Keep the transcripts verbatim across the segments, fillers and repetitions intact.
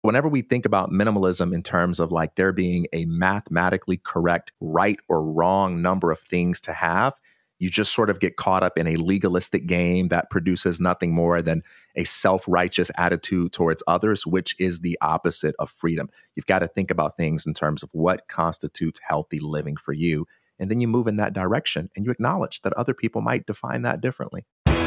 Whenever we think about minimalism in terms of like there being a mathematically correct right or wrong number of things to have, you just sort of get caught up in a legalistic game that produces nothing more than a self-righteous attitude towards others, which is the opposite of freedom. You've got to think about things in terms of what constitutes healthy living for you. And then you move in that direction and you acknowledge that other people might define that differently.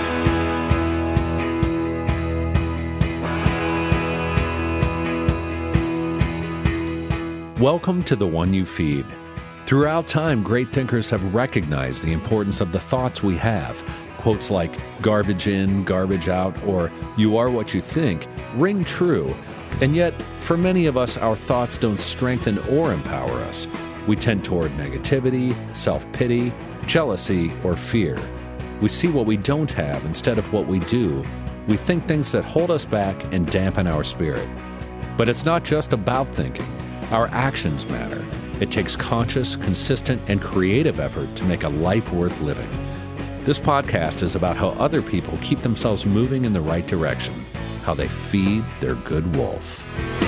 Welcome to The One You Feed. Throughout time, great thinkers have recognized the importance of the thoughts we have. Quotes like garbage in, garbage out, or you are what you think ring true. And yet, for many of us, our thoughts don't strengthen or empower us. We tend toward negativity, self-pity, jealousy, or fear. We see what we don't have instead of what we do. We think things that hold us back and dampen our spirit. But it's not just about thinking. Our actions matter. It takes conscious, consistent, and creative effort to make a life worth living. This podcast is about how other people keep themselves moving in the right direction, how they feed their good wolf.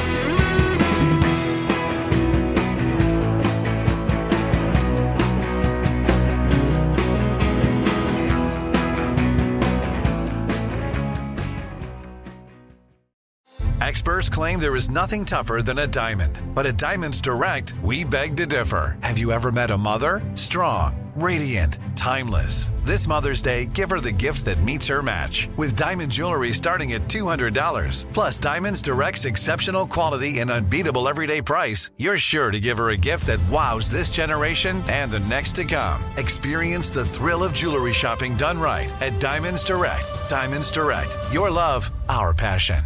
Experts claim there is nothing tougher than a diamond. But at Diamonds Direct, we beg to differ. Have you ever met a mother? Strong, radiant, timeless. This Mother's Day, give her the gift that meets her match. With diamond jewelry starting at two hundred dollars. Plus Diamonds Direct's exceptional quality and unbeatable everyday price, you're sure to give her a gift that wows this generation and the next to come. Experience the thrill of jewelry shopping done right at Diamonds Direct. Diamonds Direct. Your love, our passion.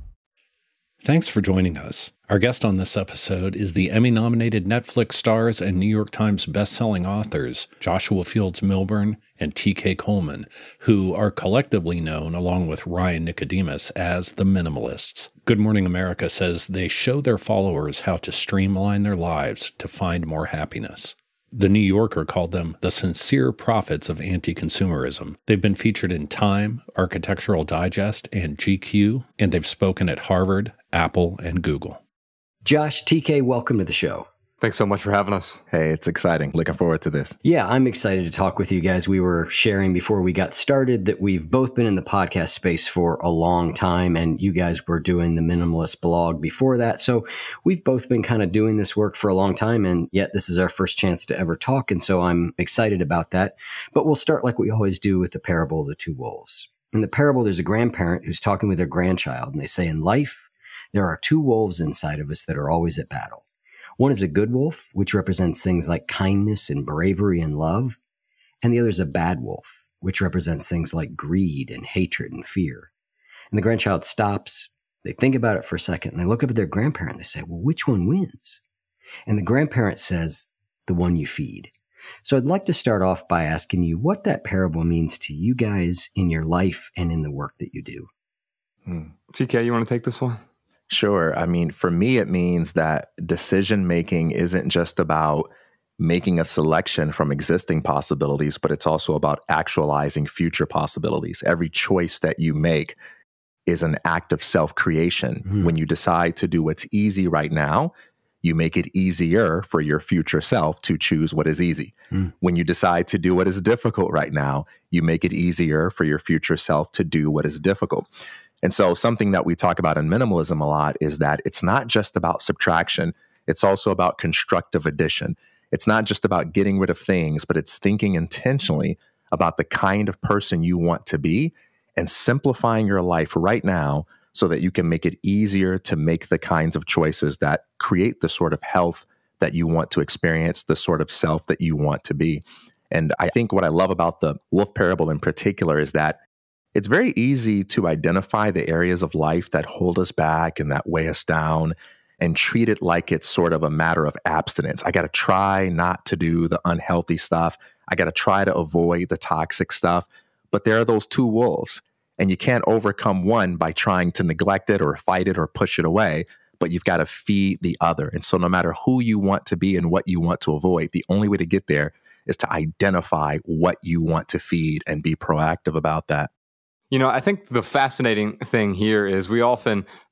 Thanks for joining us. Our guest on this episode is the Emmy-nominated Netflix stars and New York Times bestselling authors Joshua Fields Millburn and T K Coleman, who are collectively known, along with Ryan Nicodemus, as the Minimalists. Good Morning America says they show their followers how to streamline their lives to find more happiness. The New Yorker called them the sincere prophets of anti-consumerism. They've been featured in Time, Architectural Digest, and G Q, and they've spoken at Harvard, Apple, and Google. Josh, T K, welcome to the show. Thanks so much for having us. Hey, it's exciting. Looking forward to this. Yeah, I'm excited to talk with you guys. We were sharing before we got started that we've both been in the podcast space for a long time, and you guys were doing the Minimalist blog before that. So we've both been kind of doing this work for a long time, and yet this is our first chance to ever talk, and so I'm excited about that. But we'll start like we always do with the parable of the two wolves. In the parable, there's a grandparent who's talking with their grandchild, and they say, in life, there are two wolves inside of us that are always at battle. One is a good wolf, which represents things like kindness and bravery and love. And the other is a bad wolf, which represents things like greed and hatred and fear. And the grandchild stops, they think about it for a second, and they look up at their grandparent and they say, well, which one wins? And the grandparent says, the one you feed. So I'd like to start off by asking you what that parable means to you guys in your life and in the work that you do. Hmm. T K, you want to take this one? Sure. I mean, for me, it means that decision making isn't just about making a selection from existing possibilities, but it's also about actualizing future possibilities. Every choice that you make is an act of self-creation. Mm. When you decide to do what's easy right now, you make it easier for your future self to choose what is easy. Mm. When you decide to do what is difficult right now, you make it easier for your future self to do what is difficult. And so something that we talk about in minimalism a lot is that it's not just about subtraction. It's also about constructive addition. It's not just about getting rid of things, but it's thinking intentionally about the kind of person you want to be and simplifying your life right now so that you can make it easier to make the kinds of choices that create the sort of health that you want to experience, the sort of self that you want to be. And I think what I love about the wolf parable in particular is that it's very easy to identify the areas of life that hold us back and that weigh us down and treat it like it's sort of a matter of abstinence. I got to try not to do the unhealthy stuff. I got to try to avoid the toxic stuff. But there are those two wolves, and you can't overcome one by trying to neglect it or fight it or push it away, but you've got to feed the other. And so no matter who you want to be and what you want to avoid, the only way to get there is to identify what you want to feed and be proactive about that. You know, I think the fascinating thing here is we often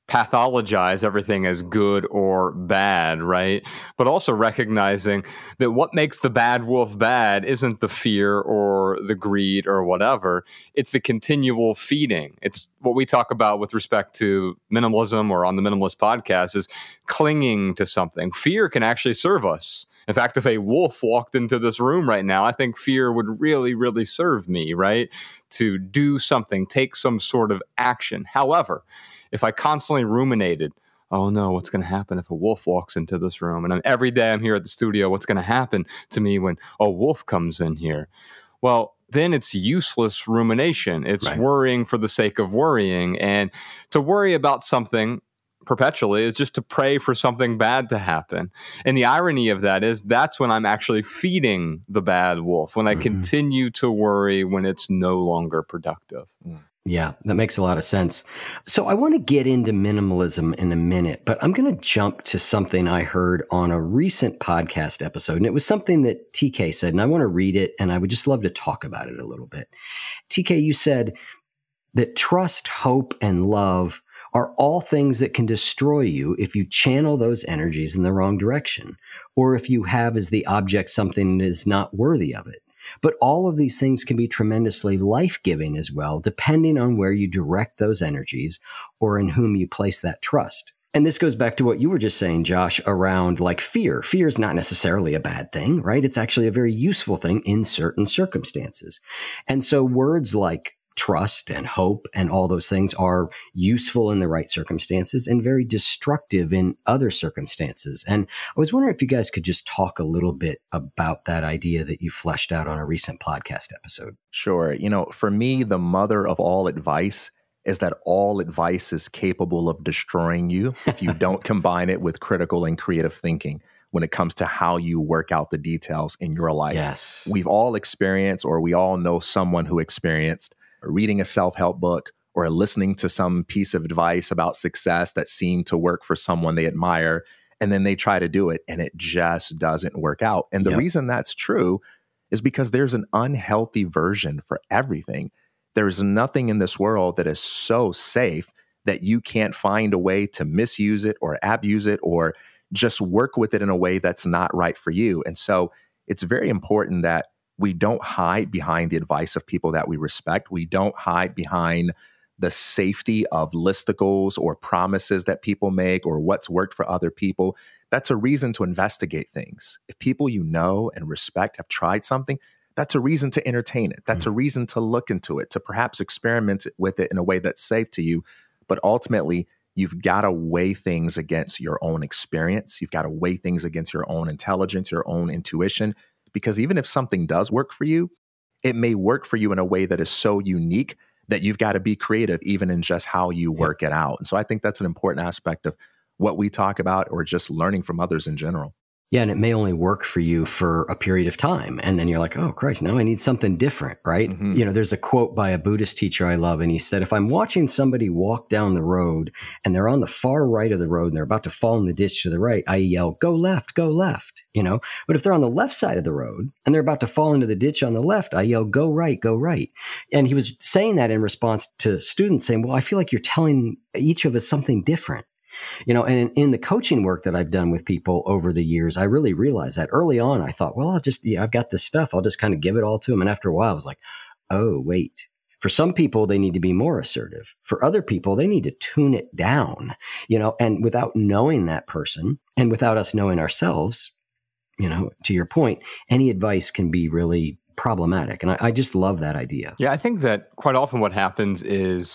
pathologize everything as good or bad, right? But also recognizing that what makes the bad wolf bad isn't the fear or the greed or whatever. It's the continual feeding. It's what we talk about with respect to minimalism or on the Minimalist podcast is clinging to something. Fear can actually serve us. In fact, if a wolf walked into this room right now, I think fear would really, really serve me, right? To do something, take some sort of action. However, if I constantly ruminated, oh no, what's going to happen if a wolf walks into this room? And I'm, every day I'm here at the studio, what's going to happen to me when a wolf comes in here? Well, then it's useless rumination. It's right. worrying for the sake of worrying. And to worry about something perpetually is just to pray for something bad to happen. And the irony of that is that's when I'm actually feeding the bad wolf, when I mm-hmm. continue to worry when it's no longer productive. Mm. Yeah, that makes a lot of sense. So I want to get into minimalism in a minute, but I'm going to jump to something I heard on a recent podcast episode. And it was something that T K said, and I want to read it, and I would just love to talk about it a little bit. T K, you said that trust, hope, and love are all things that can destroy you if you channel those energies in the wrong direction, or if you have as the object something that is not worthy of it. But all of these things can be tremendously life-giving as well, depending on where you direct those energies or in whom you place that trust. And this goes back to what you were just saying, Josh, around like fear. Fear is not necessarily a bad thing, right? It's actually a very useful thing in certain circumstances. And so words like trust and hope and all those things are useful in the right circumstances and very destructive in other circumstances. And I was wondering if you guys could just talk a little bit about that idea that you fleshed out on a recent podcast episode. Sure. You know, for me, the mother of all advice is that all advice is capable of destroying you if you don't combine it with critical and creative thinking when it comes to how you work out the details in your life. Yes. We've all experienced, or we all know someone who experienced reading a self-help book or listening to some piece of advice about success that seemed to work for someone they admire, and then they try to do it and it just doesn't work out. And the yep. reason that's true is because there's an unhealthy version for everything. There's nothing in this world that is so safe that you can't find a way to misuse it or abuse it or just work with it in a way that's not right for you. And so it's very important that we don't hide behind the advice of people that we respect. We don't hide behind the safety of listicles or promises that people make or what's worked for other people. That's a reason to investigate things. If people you know and respect have tried something, that's a reason to entertain it. That's mm-hmm. a reason to look into it, to perhaps experiment with it in a way that's safe to you. But ultimately, you've got to weigh things against your own experience. You've got to weigh things against your own intelligence, your own intuition. Because even if something does work for you, it may work for you in a way that is so unique that you've got to be creative even in just how you work it out. And so I think that's an important aspect of what we talk about or just learning from others in general. Yeah, and it may only work for you for a period of time. And then you're like, oh, Christ, now I need something different, right? Mm-hmm. You know, there's a quote by a Buddhist teacher I love, and he said, if I'm watching somebody walk down the road and they're on the far right of the road and they're about to fall in the ditch to the right, I yell, go left, go left, you know? But if they're on the left side of the road and they're about to fall into the ditch on the left, I yell, go right, go right. And he was saying that in response to students saying, well, I feel like you're telling each of us something different. You know, and in, in the coaching work that I've done with people over the years, I really realized that early on, I thought, well, I'll just, yeah, I've got this stuff. I'll just kind of give it all to them. And after a while, I was like, oh, wait. For some people, they need to be more assertive. For other people, they need to tune it down, you know, and without knowing that person and without us knowing ourselves, you know, to your point, any advice can be really problematic. And I, I just love that idea. Yeah, I think that quite often what happens is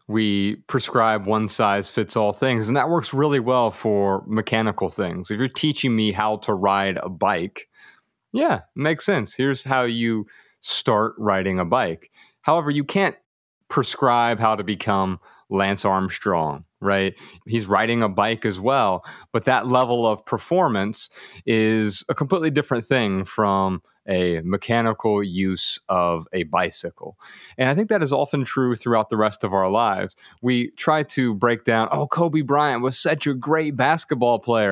we prescribe one size fits all things, and that works really well for mechanical things. If you're teaching me how to ride a bike, yeah, it makes sense. Here's how you start riding a bike. However, you can't prescribe how to become Lance Armstrong, right? He's riding a bike as well, but that level of performance is a completely different thing from a mechanical use of a bicycle. And I think that is often true throughout the rest of our lives. We try to break down, oh, Kobe Bryant was such a great basketball player,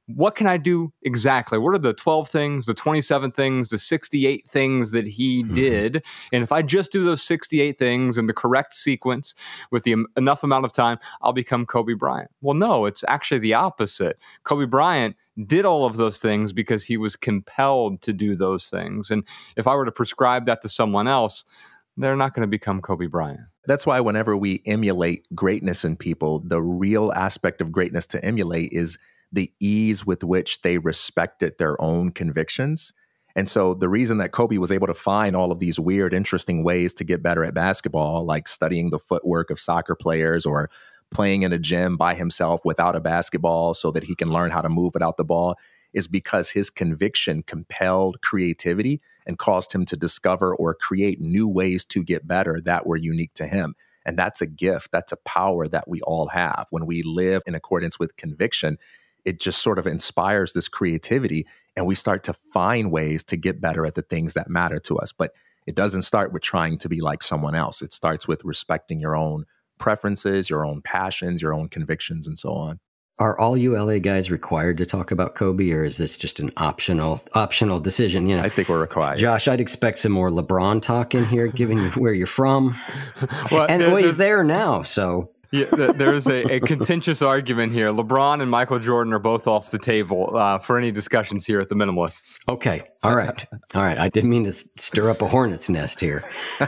what can I do exactly? What are the twelve things, the twenty-seven things, the sixty-eight things that he mm-hmm. did? And if I just do those sixty-eight things in the correct sequence with the um, enough amount of time, I'll become Kobe Bryant. Well, no, it's actually the opposite. Kobe Bryant did all of those things because he was compelled to do those things. And if I were to prescribe that to someone else, they're not going to become Kobe Bryant. That's why whenever we emulate greatness in people, the real aspect of greatness to emulate is the ease with which they respected their own convictions. And so the reason that Kobe was able to find all of these weird, interesting ways to get better at basketball, like studying the footwork of soccer players or playing in a gym by himself without a basketball so that he can learn how to move without the ball, is because his conviction compelled creativity and caused him to discover or create new ways to get better that were unique to him. And that's a gift. That's a power that we all have. When we live in accordance with conviction, it just sort of inspires this creativity, and we start to find ways to get better at the things that matter to us. But it doesn't start with trying to be like someone else. It starts with respecting your own preferences, your own passions, your own convictions, and so on. Are all you L A guys required to talk about Kobe, or is this just an optional optional decision? You know, I think we're required. Josh, I'd expect some more LeBron talk in here, given where you're from. Well, and there, well, he's there now, so... Yeah, there's a, a contentious argument here. LeBron and Michael Jordan are both off the table uh, for any discussions here at the Minimalists. Okay. All right. All right. I didn't mean to stir up a hornet's nest here.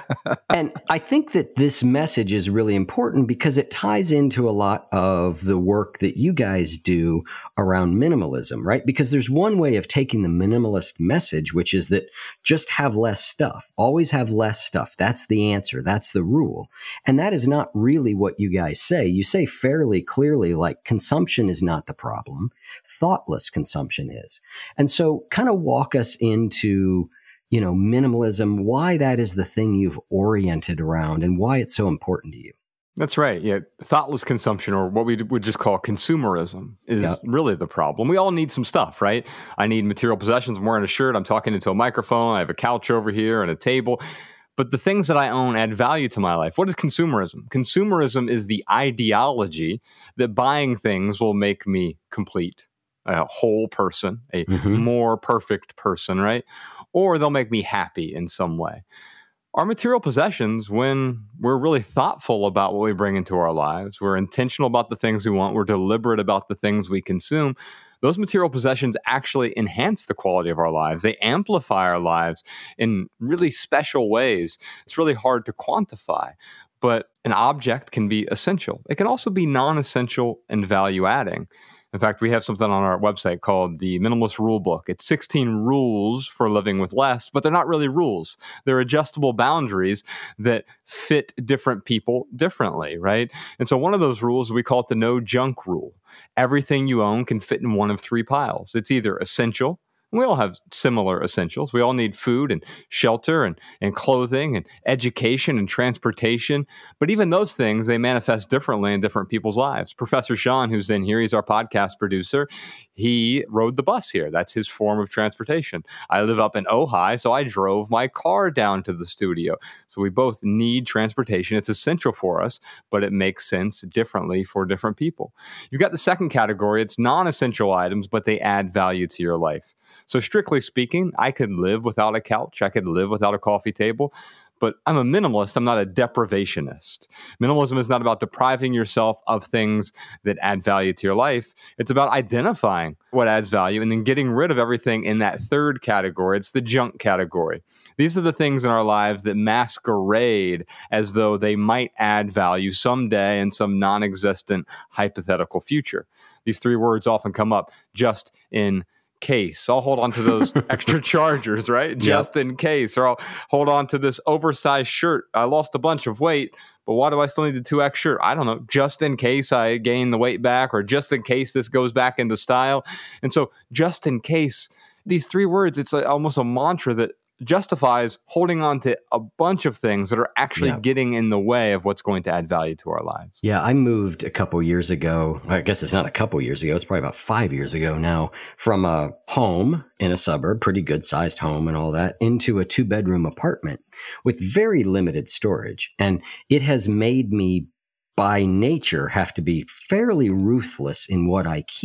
And I think that this message is really important because it ties into a lot of the work that you guys do around minimalism, right? Because there's one way of taking the minimalist message, which is that just have less stuff. Always have less stuff. That's the answer. That's the rule. And that is not really what you guys say. You say fairly clearly, like, consumption is not the problem. Thoughtless consumption is. And so kind of walk us into, you know, minimalism, why that is the thing you've oriented around and why it's so important to you. That's right. Yeah. Thoughtless consumption, or what we would just call consumerism, is yep. really the problem. We all need some stuff, right? I need material possessions. I'm wearing a shirt. I'm talking into a microphone. I have a couch over here and a table. But the things that I own add value to my life. What is consumerism? Consumerism is the ideology that buying things will make me complete, a whole person, a mm-hmm. more perfect person, right? Or they'll make me happy in some way. Our material possessions, when we're really thoughtful about what we bring into our lives, we're intentional about the things we want, we're deliberate about the things we consume, those material possessions actually enhance the quality of our lives. They amplify our lives in really special ways. It's really hard to quantify, but an object can be essential. It can also be non-essential and value-adding. In fact, we have something on our website called the Minimalist Rule Book. It's sixteen rules for living with less, but they're not really rules. They're adjustable boundaries that fit different people differently, right? And so one of those rules, we call it the no junk rule. Everything you own can fit in one of three piles. It's either essential. We all have similar essentials. We all need food and shelter and, and clothing and education and transportation. But even those things, they manifest differently in different people's lives. Professor Sean, who's in here, he's our podcast producer. He rode the bus here. That's his form of transportation. I live up in Ojai, so I drove my car down to the studio. So we both need transportation. It's essential for us, but it makes sense differently for different people. You've got the second category. It's non-essential items, but they add value to your life. So strictly speaking, I could live without a couch. I could live without a coffee table. But I'm a minimalist. I'm not a deprivationist. Minimalism is not about depriving yourself of things that add value to your life. It's about identifying what adds value and then getting rid of everything in that third category. It's the junk category. These are the things in our lives that masquerade as though they might add value someday in some non-existent hypothetical future. These three words often come up: just in case. I'll hold on to those extra chargers, right? Just yep. in case. Or I'll hold on to this oversized shirt. I lost a bunch of weight, but why do I still need the two X shirt? I don't know. Just in case I gain the weight back, or just in case this goes back into style. And so just in case, these three words, it's like almost a mantra that justifies holding on to a bunch of things that are actually yeah. getting in the way of what's going to add value to our lives. Yeah, I moved a couple years ago. I guess it's not a couple years ago. It's probably about five years ago now, from a home in a suburb, pretty good sized home and all that, into a two bedroom apartment with very limited storage. And it has made me by nature have to be fairly ruthless in what I keep.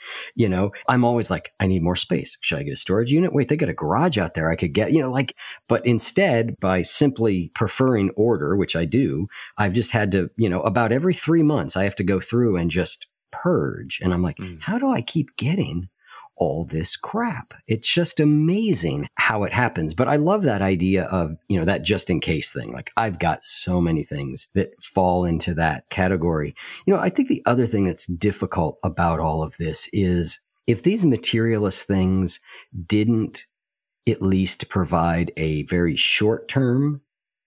You know, I'm always like, I need more space. Should I get a storage unit? Wait, they got a garage out there I could get, you know, like, but instead, by simply preferring order, which I do, I've just had to, you know, about every three months, I have to go through and just purge. And I'm like, mm. how do I keep getting all this crap? It's just amazing how it happens. But I love that idea of, you know, that just in case thing. Like, I've got so many things that fall into that category. You know, I think the other thing that's difficult about all of this is if these materialist things didn't at least provide a very short-term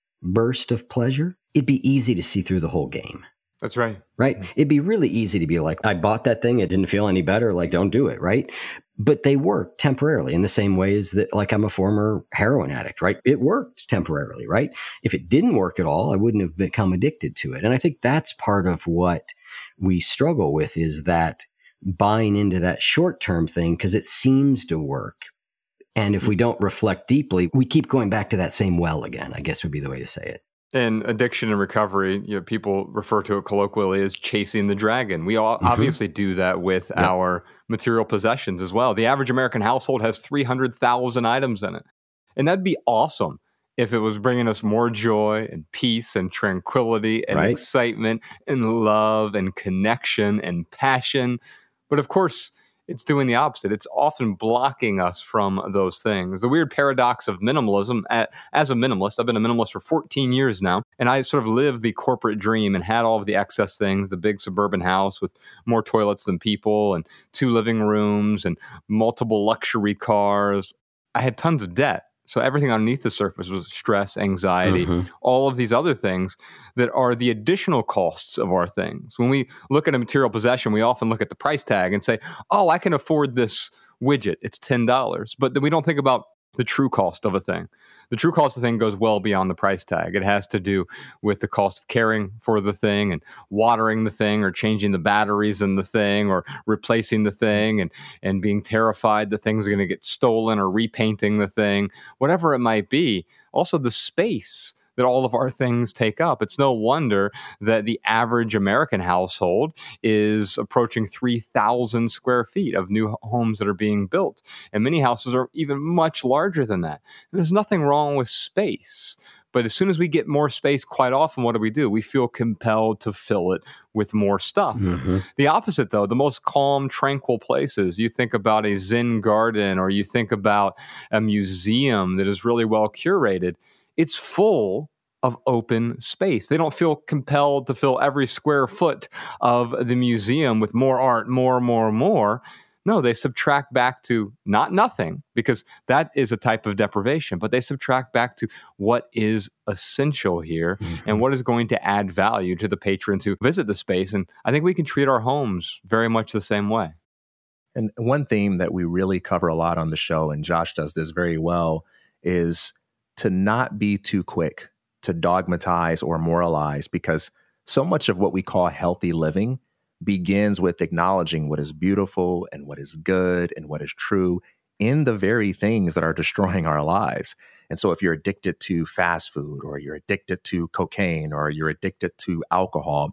burst of pleasure, it'd be easy to see through the whole game. That's right. Right? It'd be really easy to be like, I bought that thing, it didn't feel any better, like, don't do it, right? But they work temporarily in the same ways that, like, I'm a former heroin addict, right? It worked temporarily, right? If it didn't work at all, I wouldn't have become addicted to it. And I think that's part of what we struggle with, is that buying into that short-term thing because it seems to work. And if we don't reflect deeply, we keep going back to that same well again, I guess would be the way to say it. In addiction and recovery, you know, people refer to it colloquially as chasing the dragon. We all mm-hmm. obviously do that with yep. our material possessions as well. The average American household has three hundred thousand items in it. And that'd be awesome if it was bringing us more joy and peace and tranquility and right. excitement and love and connection and passion. But of course, it's doing the opposite. It's often blocking us from those things. The weird paradox of minimalism, as a minimalist, I've been a minimalist for fourteen years now, and I sort of lived the corporate dream and had all of the excess things, the big suburban house with more toilets than people and two living rooms and multiple luxury cars. I had tons of debt. So everything underneath the surface was stress, anxiety, mm-hmm. all of these other things that are the additional costs of our things. When we look at a material possession, we often look at the price tag and say, oh, I can afford this widget. It's ten dollars. But then we don't think about the true cost of a thing. The true cost of the thing goes well beyond the price tag. It has to do with the cost of caring for the thing and watering the thing or changing the batteries in the thing or replacing the thing and, and being terrified the thing's going to get stolen or repainting the thing, whatever it might be. Also, the space that all of our things take up. It's no wonder that the average American household is approaching three thousand square feet of new homes that are being built. And many houses are even much larger than that. And there's nothing wrong with space. But as soon as we get more space, quite often, what do we do? We feel compelled to fill it with more stuff. Mm-hmm. The opposite, though, the most calm, tranquil places, you think about a Zen garden or you think about a museum that is really well curated, it's full of open space. They don't feel compelled to fill every square foot of the museum with more art, more, more, more. No, they subtract back to not nothing, because that is a type of deprivation, but they subtract back to what is essential here mm-hmm. and what is going to add value to the patrons who visit the space. And I think we can treat our homes very much the same way. And one theme that we really cover a lot on the show, and Josh does this very well, is to not be too quick to dogmatize or moralize, because so much of what we call healthy living begins with acknowledging what is beautiful and what is good and what is true in the very things that are destroying our lives. And so if you're addicted to fast food, or you're addicted to cocaine, or you're addicted to alcohol,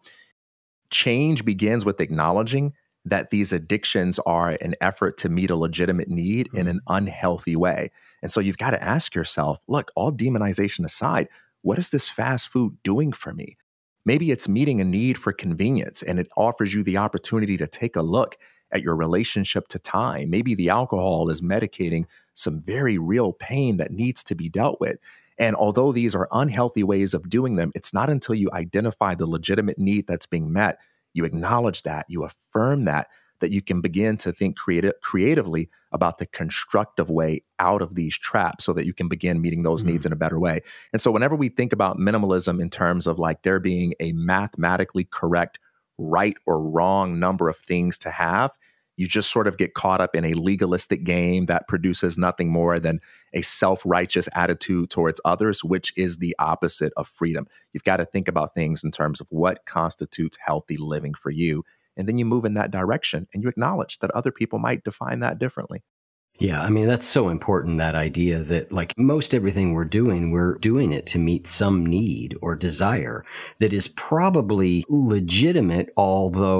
change begins with acknowledging that these addictions are an effort to meet a legitimate need in an unhealthy way. And so you've got to ask yourself, look, all demonization aside, what is this fast food doing for me? Maybe it's meeting a need for convenience, and it offers you the opportunity to take a look at your relationship to time. Maybe the alcohol is medicating some very real pain that needs to be dealt with. And although these are unhealthy ways of doing them, it's not until you identify the legitimate need that's being met, you acknowledge that, you affirm that, that you can begin to think creative, creatively about the constructive way out of these traps so that you can begin meeting those mm-hmm. needs in a better way. And so whenever we think about minimalism in terms of like there being a mathematically correct right or wrong number of things to have, you just sort of get caught up in a legalistic game that produces nothing more than a self-righteous attitude towards others, which is the opposite of freedom. You've got to think about things in terms of what constitutes healthy living for you. And then you move in that direction and you acknowledge that other people might define that differently. Yeah, I mean, that's so important, that idea that like most everything we're doing, we're doing it to meet some need or desire that is probably legitimate, although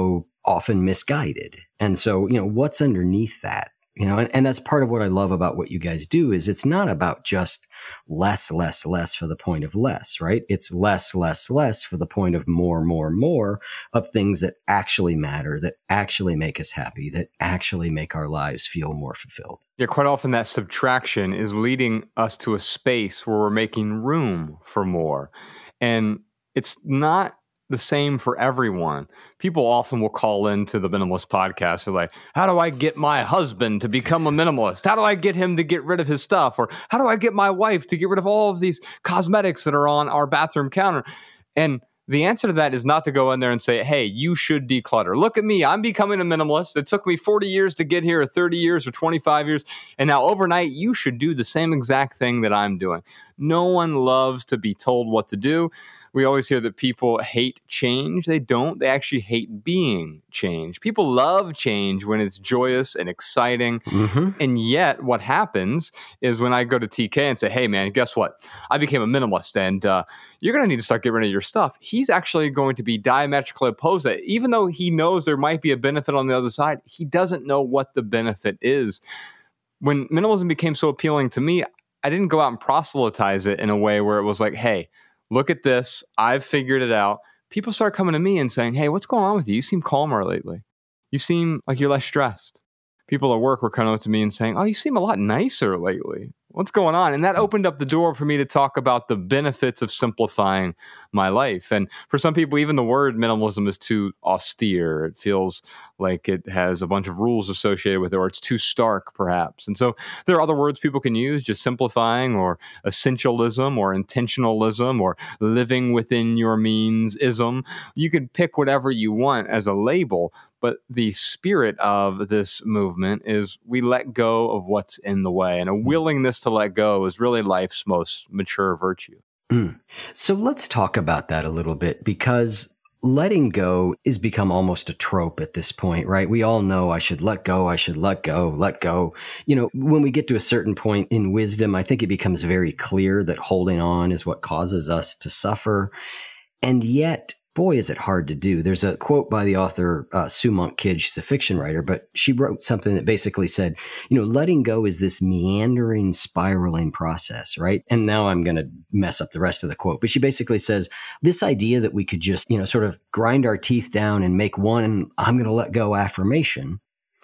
often misguided. And so, you know, what's underneath that? You know, and, and that's part of what I love about what you guys do is it's not about just less, less, less for the point of less, right? It's less, less, less for the point of more, more, more of things that actually matter, that actually make us happy, that actually make our lives feel more fulfilled. Yeah, quite often that subtraction is leading us to a space where we're making room for more. And it's not the same for everyone. People often will call into the Minimalist Podcast. They're like, how do I get my husband to become a minimalist? How do I get him to get rid of his stuff? Or how do I get my wife to get rid of all of these cosmetics that are on our bathroom counter? And the answer to that is not to go in there and say, hey, you should declutter. Look at me. I'm becoming a minimalist. It took me forty years to get here, or thirty years, or twenty-five years. And now overnight, you should do the same exact thing that I'm doing. No one loves to be told what to do. We always hear that people hate change. They don't. They actually hate being change. People love change when it's joyous and exciting. Mm-hmm. And yet what happens is when I go to T K and say, hey, man, guess what? I became a minimalist and uh, you're going to need to start getting rid of your stuff. He's actually going to be diametrically opposed to that. Even though he knows there might be a benefit on the other side, he doesn't know what the benefit is. When minimalism became so appealing to me, I didn't go out and proselytize it in a way where it was like, hey, look at this. I've figured it out. People start coming to me and saying, hey, what's going on with you? You seem calmer lately. You seem like you're less stressed. People at work were coming up to me and saying, oh, you seem a lot nicer lately. What's going on? And that opened up the door for me to talk about the benefits of simplifying my life. And for some people, even the word minimalism is too austere. It feels like it has a bunch of rules associated with it, or it's too stark, perhaps. And so there are other words people can use, just simplifying, or essentialism, or intentionalism, or living within your means-ism. You can pick whatever you want as a label. But the spirit of this movement is we let go of what's in the way. And a willingness to let go is really life's most mature virtue. Mm. So let's talk about that a little bit, because letting go has become almost a trope at this point, right? We all know I should let go, I should let go, let go. You know, when we get to a certain point in wisdom, I think it becomes very clear that holding on is what causes us to suffer. And yet, boy, is it hard to do. There's a quote by the author, uh, Sue Monk Kidd. She's a fiction writer, but she wrote something that basically said, you know, letting go is this meandering, spiraling process, right? And now I'm going to mess up the rest of the quote, but she basically says this idea that we could just, you know, sort of grind our teeth down and make one, I'm going to let go affirmation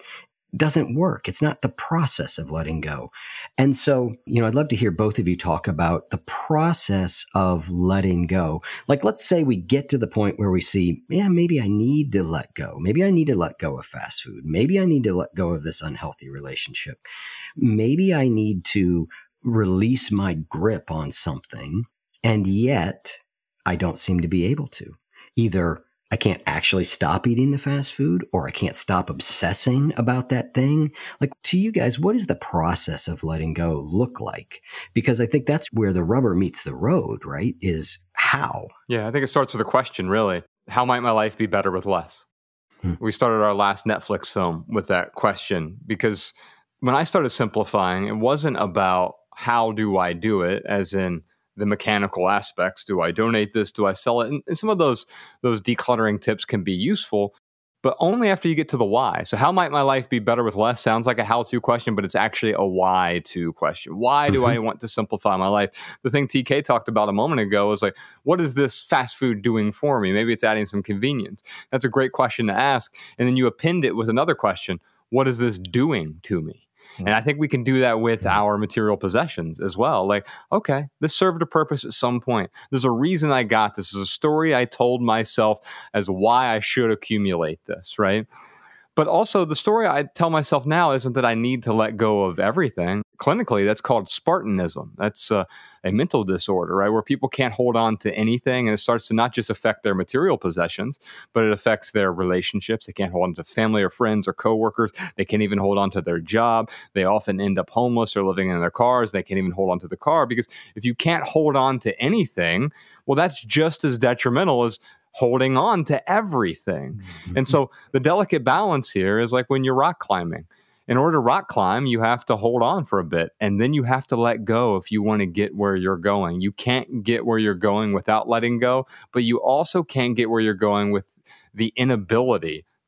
doesn't work. It's not the process of letting go. And so, you know, I'd love to hear both of you talk about the process of letting go. Like, let's say we get to the point where we see, yeah, maybe I need to let go. Maybe I need to let go of fast food. Maybe I need to let go of this unhealthy relationship. Maybe I need to release my grip on something. And yet I don't seem to be able to. Either I can't actually stop eating the fast food, or I can't stop obsessing about that thing. Like, to you guys, what does the process of letting go look like? Because I think that's where the rubber meets the road, right? Is how? Yeah, I think it starts with a question, really. How might my life be better with less? Hmm. We started our last Netflix film with that question, because when I started simplifying, it wasn't about how do I do it, as in the mechanical aspects. Do I donate this? Do I sell it? And, and some of those those decluttering tips can be useful, but only after you get to the why. So how might my life be better with less sounds like a how-to question, but it's actually a why-to question. Why do mm-hmm. I want to simplify my life? The thing T K talked about a moment ago was like, what is this fast food doing for me? Maybe it's adding some convenience. That's a great question to ask. And then you append it with another question. What is this doing to me? And I think we can do that with our material possessions as well. Like, okay, this served a purpose at some point. There's a reason I got this. There's a story I told myself as why I should accumulate this, right? But also the story I tell myself now isn't that I need to let go of everything. Clinically, that's called Spartanism. That's uh, a mental disorder, right? Where people can't hold on to anything, and it starts to not just affect their material possessions, but it affects their relationships. They can't hold on to family or friends or coworkers. They can't even hold on to their job. They often end up homeless or living in their cars. They can't even hold on to the car, because if you can't hold on to anything, well, that's just as detrimental as holding on to everything. Mm-hmm. And so the delicate balance here is like when you're rock climbing. In order to rock climb, you have to hold on for a bit, and then you have to let go if you want to get where you're going. You can't get where you're going without letting go, but you also can't get where you're going with the inability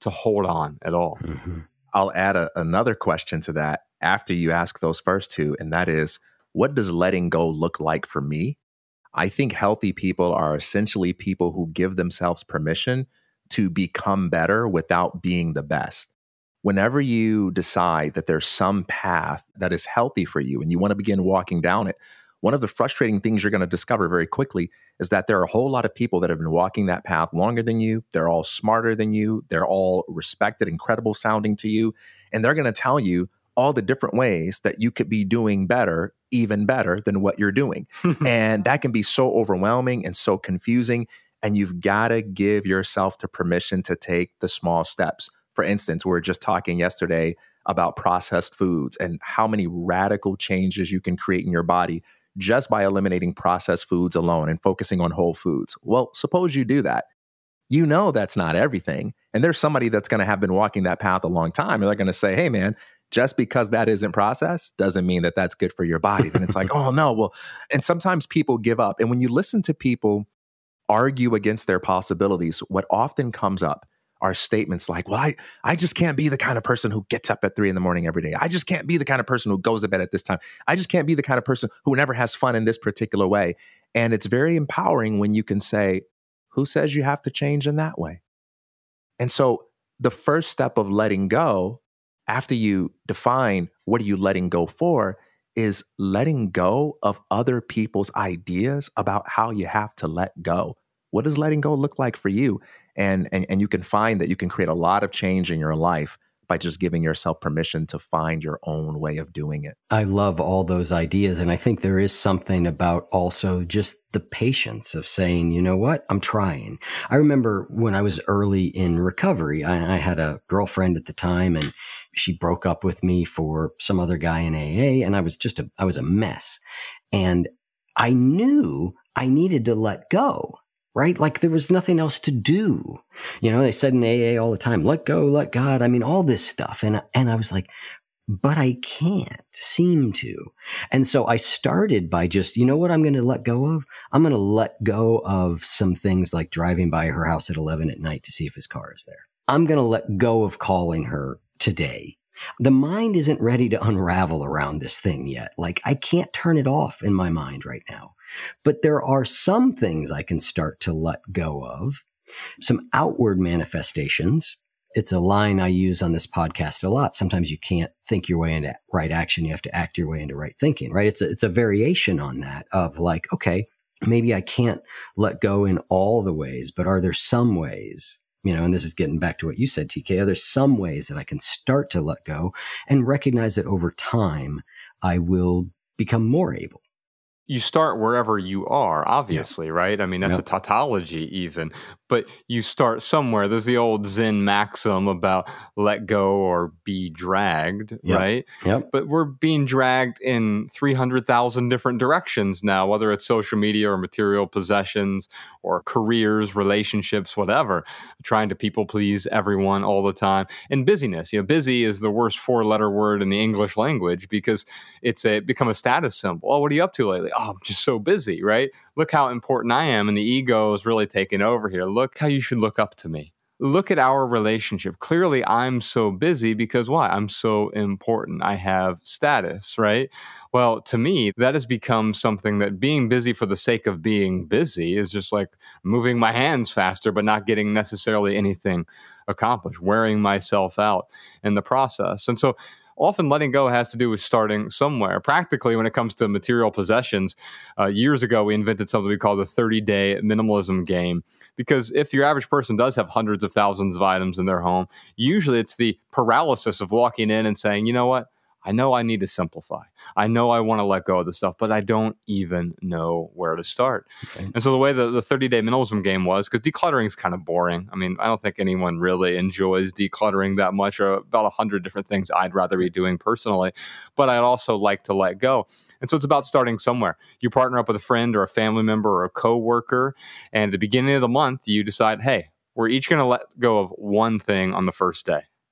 to hold on at all. Mm-hmm. I'll add a, another question to that after you ask those first two, and that is, what does letting go look like for me? I think healthy people are essentially people who give themselves permission to become better without being the best. Whenever you decide that there's some path that is healthy for you and you want to begin walking down it, one of the frustrating things you're going to discover very quickly is that there are a whole lot of people that have been walking that path longer than you. They're all smarter than you. They're all respected, incredible sounding to you. And they're going to tell you all the different ways that you could be doing better, even better than what you're doing. And that can be so overwhelming and so confusing. And you've got to give yourself the permission to take the small steps. For instance, we were just talking yesterday about processed foods and how many radical changes you can create in your body just by eliminating processed foods alone and focusing on whole foods. Well, suppose you do that. You know that's not everything. And there's somebody that's going to have been walking that path a long time. And they're going to say, hey, man, just because that isn't processed doesn't mean that that's good for your body. Then it's like, oh, no. Well, and sometimes people give up. And when you listen to people argue against their possibilities, what often comes up are statements like, well, I, I just can't be the kind of person who gets up at three in the morning every day. I just can't be the kind of person who goes to bed at this time. I just can't be the kind of person who never has fun in this particular way. And it's very empowering when you can say, who says you have to change in that way? And so the first step of letting go, after you define what are you letting go for, is letting go of other people's ideas about how you have to let go. What does letting go look like for you? And, and, and you can find that you can create a lot of change in your life by just giving yourself permission to find your own way of doing it. I love all those ideas. And I think there is something about also just the patience of saying, you know what, I'm trying. I remember when I was early in recovery, I, I had a girlfriend at the time and she broke up with me for some other guy in A A. And I was just a, I was a mess. And I knew I needed to let go. Right? Like there was nothing else to do. You know, they said in A A all the time, let go, let God. I mean, all this stuff. And, and I was like, but I can't seem to. And so I started by just, you know what I'm going to let go of? I'm going to let go of some things like driving by her house at eleven at night to see if his car is there. I'm going to let go of calling her today. The mind isn't ready to unravel around this thing yet. Like I can't turn it off in my mind right now. But there are some things I can start to let go of, some outward manifestations. It's a line I use on this podcast a lot. Sometimes you can't think your way into right action. You have to act your way into right thinking, right? It's a, it's a variation on that of like, okay, maybe I can't let go in all the ways, but are there some ways, you know, and this is getting back to what you said, T K, are there some ways that I can start to let go and recognize that over time I will become more able? You start wherever you are, obviously, yeah. Right? I mean, that's yep. a tautology even, but you start somewhere. There's the old Zen maxim about let go or be dragged, yep. right? Yep. But we're being dragged in three hundred thousand different directions now, whether it's social media or material possessions or careers, relationships, whatever, trying to people please everyone all the time. And busyness, you know, busy is the worst four letter word in the English language because it's a, become a status symbol. Oh, what are you up to lately? Oh, I'm just so busy, right? Look how important I am. And the ego is really taking over here. Look how you should look up to me. Look at our relationship. Clearly, I'm so busy because why? I'm so important. I have status, right? Well, to me, that has become something that being busy for the sake of being busy is just like moving my hands faster, but not getting necessarily anything accomplished, wearing myself out in the process. And so often letting go has to do with starting somewhere. Practically, when it comes to material possessions, uh, years ago, we invented something we call the thirty-day minimalism game. Because if your average person does have hundreds of thousands of items in their home, usually it's the paralysis of walking in and saying, you know what? I know I need to simplify. I know I want to let go of the stuff, but I don't even know where to start. Okay. And so the way the, the thirty-day minimalism game was, because decluttering is kind of boring. I mean, I don't think anyone really enjoys decluttering that much, or about a hundred different things I'd rather be doing personally. But I'd also like to let go. And so it's about starting somewhere. You partner up with a friend or a family member or a coworker, and at the beginning of the month, you decide, hey, we're each going to let go of one thing on the first day.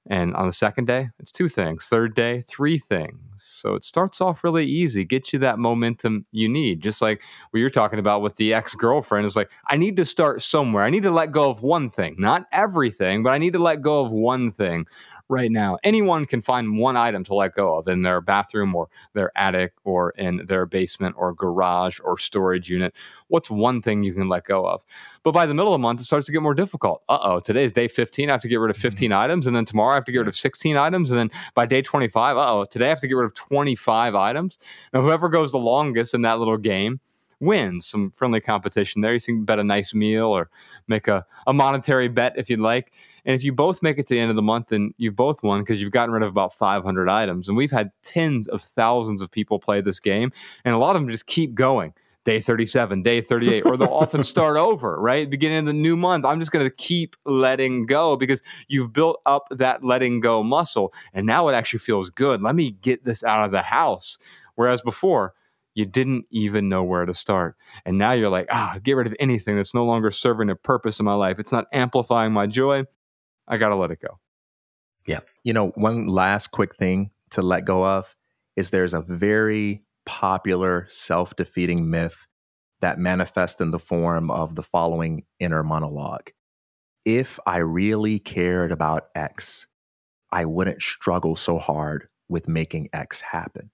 And on the second day, it's two things. Third day, three things. So it starts off really easy, gets you that momentum you need. Just like what you're talking about with the ex-girlfriend, is like, I need to start somewhere. I need to let go of one thing, not everything, but I need to let go of one thing right now. Anyone can find one item to let go of in their bathroom or their attic or in their basement or garage or storage unit. What's one thing you can let go of? But by the middle of the month, it starts to get more difficult. Uh-oh, today's day fifteen. I have to get rid of fifteen mm-hmm. items. And then tomorrow I have to get rid of sixteen items. And then by day twenty-five, uh-oh, today I have to get rid of twenty-five items. Now, whoever goes the longest in that little game wins. Some friendly competition there. You can bet a nice meal or make a, a monetary bet if you'd like. And if you both make it to the end of the month, then you've both won because you've gotten rid of about five hundred items. And we've had tens of thousands of people play this game, and a lot of them just keep going. Day thirty-seven, day thirty-eight, or they'll often start over, right? Beginning of the new month, I'm just going to keep letting go because you've built up that letting go muscle, and now it actually feels good. Let me get this out of the house. Whereas before, you didn't even know where to start. And now you're like, ah, get rid of anything that's no longer serving a purpose in my life. It's not amplifying my joy. I got to let it go. Yeah. You know, one last quick thing to let go of is there's a very popular self-defeating myth that manifests in the form of the following inner monologue. If I really cared about X, I wouldn't struggle so hard with making X happen.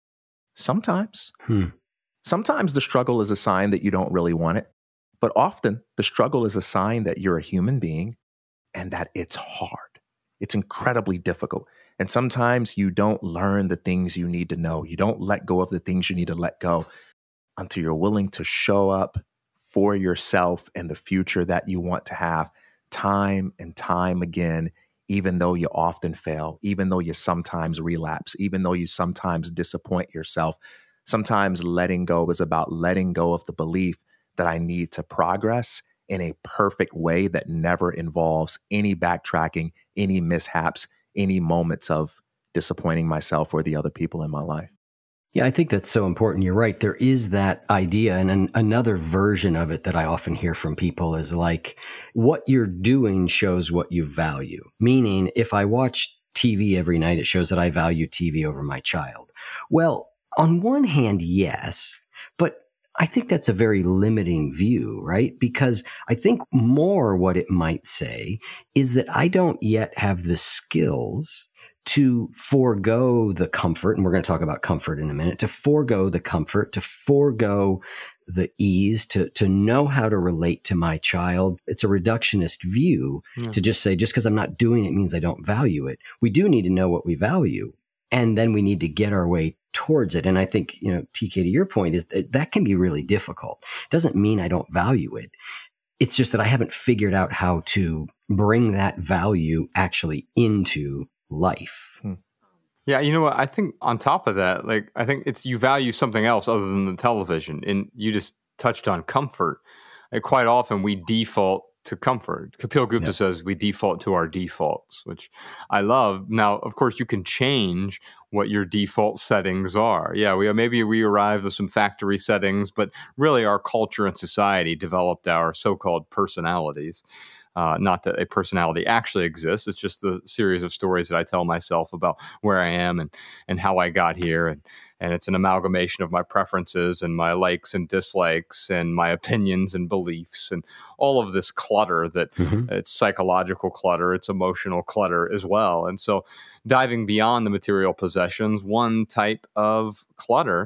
Sometimes, hmm. sometimes the struggle is a sign that you don't really want it, but often the struggle is a sign that you're a human being and that it's hard. It's incredibly difficult. And sometimes you don't learn the things you need to know. You don't let go of the things you need to let go until you're willing to show up for yourself and the future that you want to have time and time again, even though you often fail, even though you sometimes relapse, even though you sometimes disappoint yourself. Sometimes letting go is about letting go of the belief that I need to progress in a perfect way that never involves any backtracking, any mishaps, any moments of disappointing myself or the other people in my life. Yeah, I think that's so important. You're right. There is that idea. And an, another version of it that I often hear from people is like, what you're doing shows what you value. Meaning, if I watch T V every night, it shows that I value T V over my child. Well, on one hand, yes, but I think that's a very limiting view, right? Because I think more what it might say is that I don't yet have the skills to forego the comfort, and we're going to talk about comfort in a minute, to forego the comfort, to forego the ease, to to know how to relate to my child. It's a reductionist view yeah. to just say, just because I'm not doing it means I don't value it. We do need to know what we value, and then we need to get our way towards it. And I think, you know, T K, to your point, is that, that can be really difficult. It doesn't mean I don't value it. It's just that I haven't figured out how to bring that value actually into life. Hmm. Yeah, you know what? I think on top of that, like, I think it's you value something else other than the television. And you just touched on comfort. Like, quite often we default to comfort. Kapil Gupta yep. says we default to our defaults, which I love. Now, of course, you can change what your default settings are. Yeah, we maybe we arrived with some factory settings, but really our culture and society developed our so-called personalities. Uh, not that a personality actually exists. It's just the series of stories that I tell myself about where I am and, and how I got here. And, and it's an amalgamation of my preferences and my likes and dislikes and my opinions and beliefs and all of this clutter that mm-hmm. it's psychological clutter, it's emotional clutter as well. And so diving beyond the material possessions, one type of clutter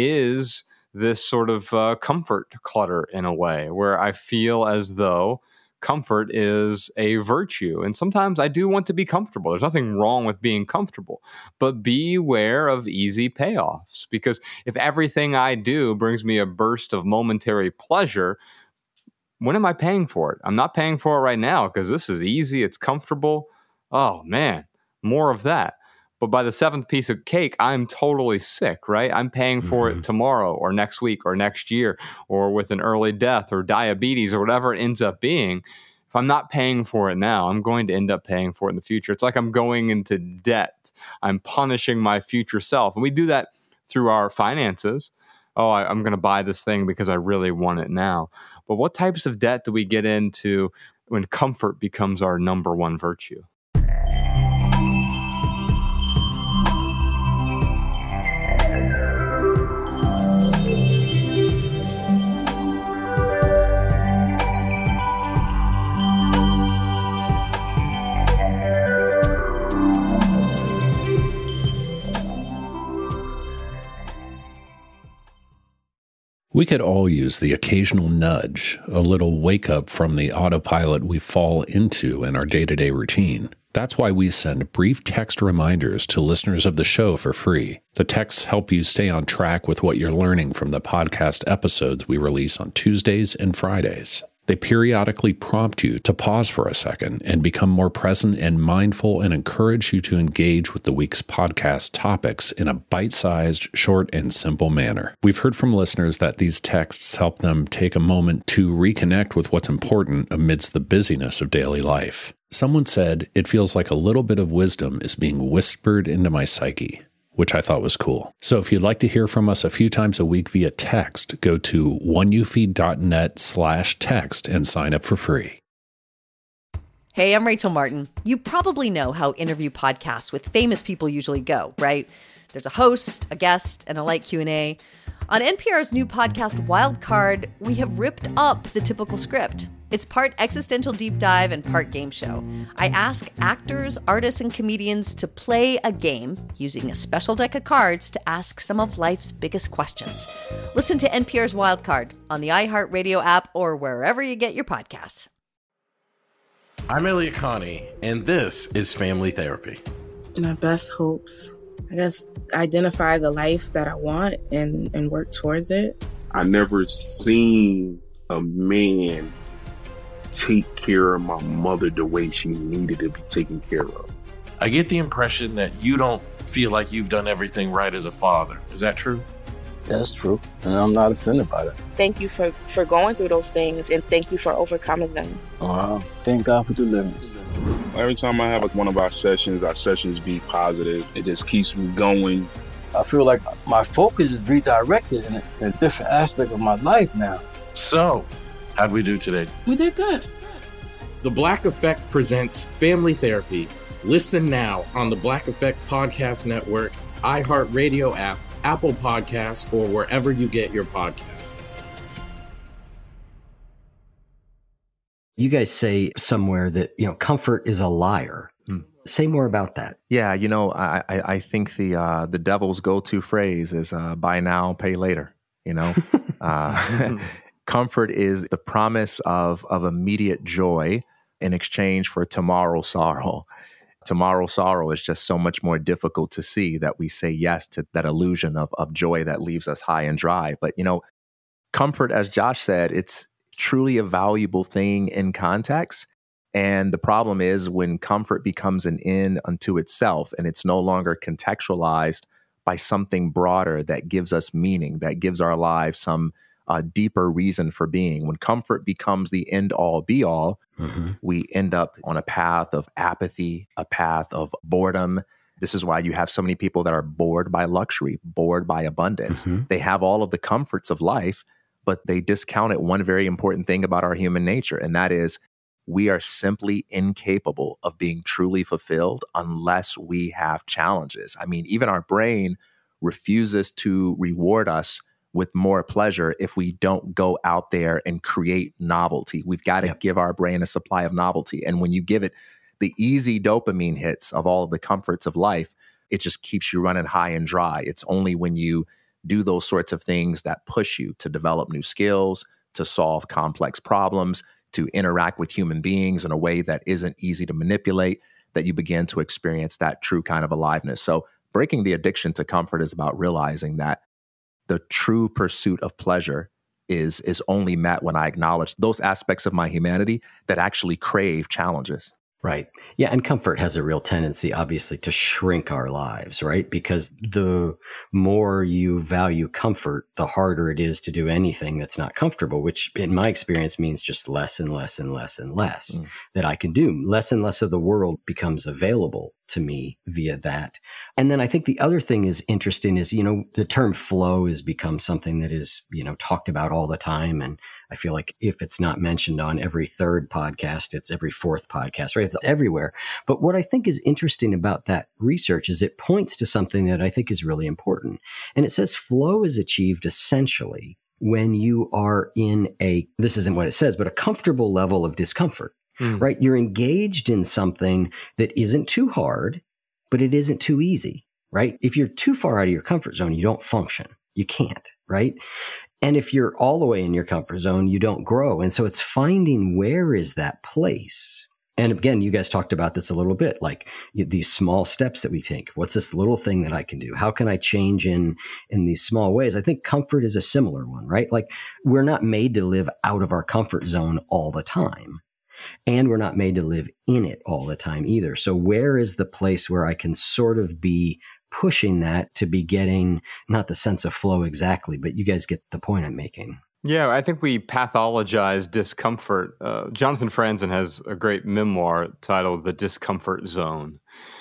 is this sort of uh, comfort clutter in a way where I feel as though comfort is a virtue. And sometimes I do want to be comfortable. There's nothing wrong with being comfortable, but beware of easy payoffs. Because if everything I do brings me a burst of momentary pleasure, when am I paying for it? I'm not paying for it right now because this is easy. It's comfortable. Oh man, more of that. But by the seventh piece of cake, I'm totally sick, right? I'm paying for mm-hmm. it tomorrow or next week or next year or with an early death or diabetes or whatever it ends up being. If I'm not paying for it now, I'm going to end up paying for it in the future. It's like I'm going into debt. I'm punishing my future self. And we do that through our finances. Oh, I, I'm going to buy this thing because I really want it now. But what types of debt do we get into when comfort becomes our number one virtue? We could all use the occasional nudge, a little wake up from the autopilot we fall into in our day-to-day routine. That's why we send brief text reminders to listeners of the show for free. The texts help you stay on track with what you're learning from the podcast episodes we release on Tuesdays and Fridays. They periodically prompt you to pause for a second and become more present and mindful, and encourage you to engage with the week's podcast topics in a bite-sized, short, and simple manner. We've heard from listeners that these texts help them take a moment to reconnect with what's important amidst the busyness of daily life. Someone said, "It feels like a little bit of wisdom is being whispered into my psyche," which I thought was cool. So if you'd like to hear from us a few times a week via text, go to oneyoufeed.net slash text and sign up for free. Hey, I'm Rachel Martin. You probably know how interview podcasts with famous people usually go, right? There's a host, a guest, and a light Q and A. On N P R's new podcast, Wildcard, we have ripped up the typical script. It's part existential deep dive and part game show. I ask actors, artists, and comedians to play a game using a special deck of cards to ask some of life's biggest questions. Listen to N P R's Wildcard on the iHeartRadio app or wherever you get your podcasts. I'm Elliot Connie, and this is Family Therapy. My best hopes, I guess, identify the life that I want and, and work towards it. I never seen a man take care of my mother the way she needed to be taken care of. I get the impression that you don't feel like you've done everything right as a father. Is that true? That's true, and I'm not offended by that. Thank you for, for going through those things, and thank you for overcoming them. Wow. Thank God for deliverance. Every time I have like one of our sessions, our sessions be positive. It just keeps me going. I feel like my focus is redirected in a, in a different aspect of my life now. So, how'd we do today? We did good. The Black Effect presents Family Therapy. Listen now on the Black Effect Podcast Network, iHeartRadio app, Apple Podcasts, or wherever you get your podcasts. You guys say somewhere that, you know, comfort is a liar. Hmm. Say more about that. Yeah, you know, I I, I think the uh, the devil's go-to phrase is uh, buy now, pay later. You know, uh, comfort is the promise of of immediate joy in exchange for tomorrow sorrow. Tomorrow sorrow is just so much more difficult to see that we say yes to that illusion of of joy that leaves us high and dry. But, you know, comfort, as Josh said, it's truly a valuable thing in context. And the problem is when comfort becomes an end unto itself and it's no longer contextualized by something broader that gives us meaning, that gives our lives some uh, deeper reason for being. When comfort becomes the end all be all, mm-hmm. we end up on a path of apathy, a path of boredom. This is why you have so many people that are bored by luxury, bored by abundance. Mm-hmm. They have all of the comforts of life, but they discounted one very important thing about our human nature, and that is we are simply incapable of being truly fulfilled unless we have challenges. I mean, even our brain refuses to reward us with more pleasure if we don't go out there and create novelty. We've got to yep. give our brain a supply of novelty. And when you give it the easy dopamine hits of all of the comforts of life, it just keeps you running high and dry. It's only when you do those sorts of things that push you to develop new skills, to solve complex problems, to interact with human beings in a way that isn't easy to manipulate, that you begin to experience that true kind of aliveness. So breaking the addiction to comfort is about realizing that the true pursuit of pleasure is, is only met when I acknowledge those aspects of my humanity that actually crave challenges. Right. Yeah. And comfort has a real tendency, obviously, to shrink our lives, right? Because the more you value comfort, the harder it is to do anything that's not comfortable, which in my experience means just less and less and less and less mm. that I can do. Less and less of the world becomes available to me via that. And then I think the other thing is interesting is, you know, the term flow has become something that is, you know, talked about all the time. And I feel like if it's not mentioned on every third podcast, it's every fourth podcast, right? It's everywhere. But what I think is interesting about that research is it points to something that I think is really important. And it says flow is achieved essentially when you are in a, this isn't what it says, but a comfortable level of discomfort. Mm. Right? You're engaged in something that isn't too hard, but it isn't too easy, right? If you're too far out of your comfort zone, you don't function. You can't, right? And if you're all the way in your comfort zone, you don't grow. And so it's finding where is that place. And again, you guys talked about this a little bit, like these small steps that we take. What's this little thing that I can do? How can I change in, in these small ways? I think comfort is a similar one, right? Like we're not made to live out of our comfort zone all the time. And we're not made to live in it all the time either. So where is the place where I can sort of be pushing that to be getting, not the sense of flow exactly, but you guys get the point I'm making. Yeah, I think we pathologize discomfort. Uh, Jonathan Franzen has a great memoir titled The Discomfort Zone.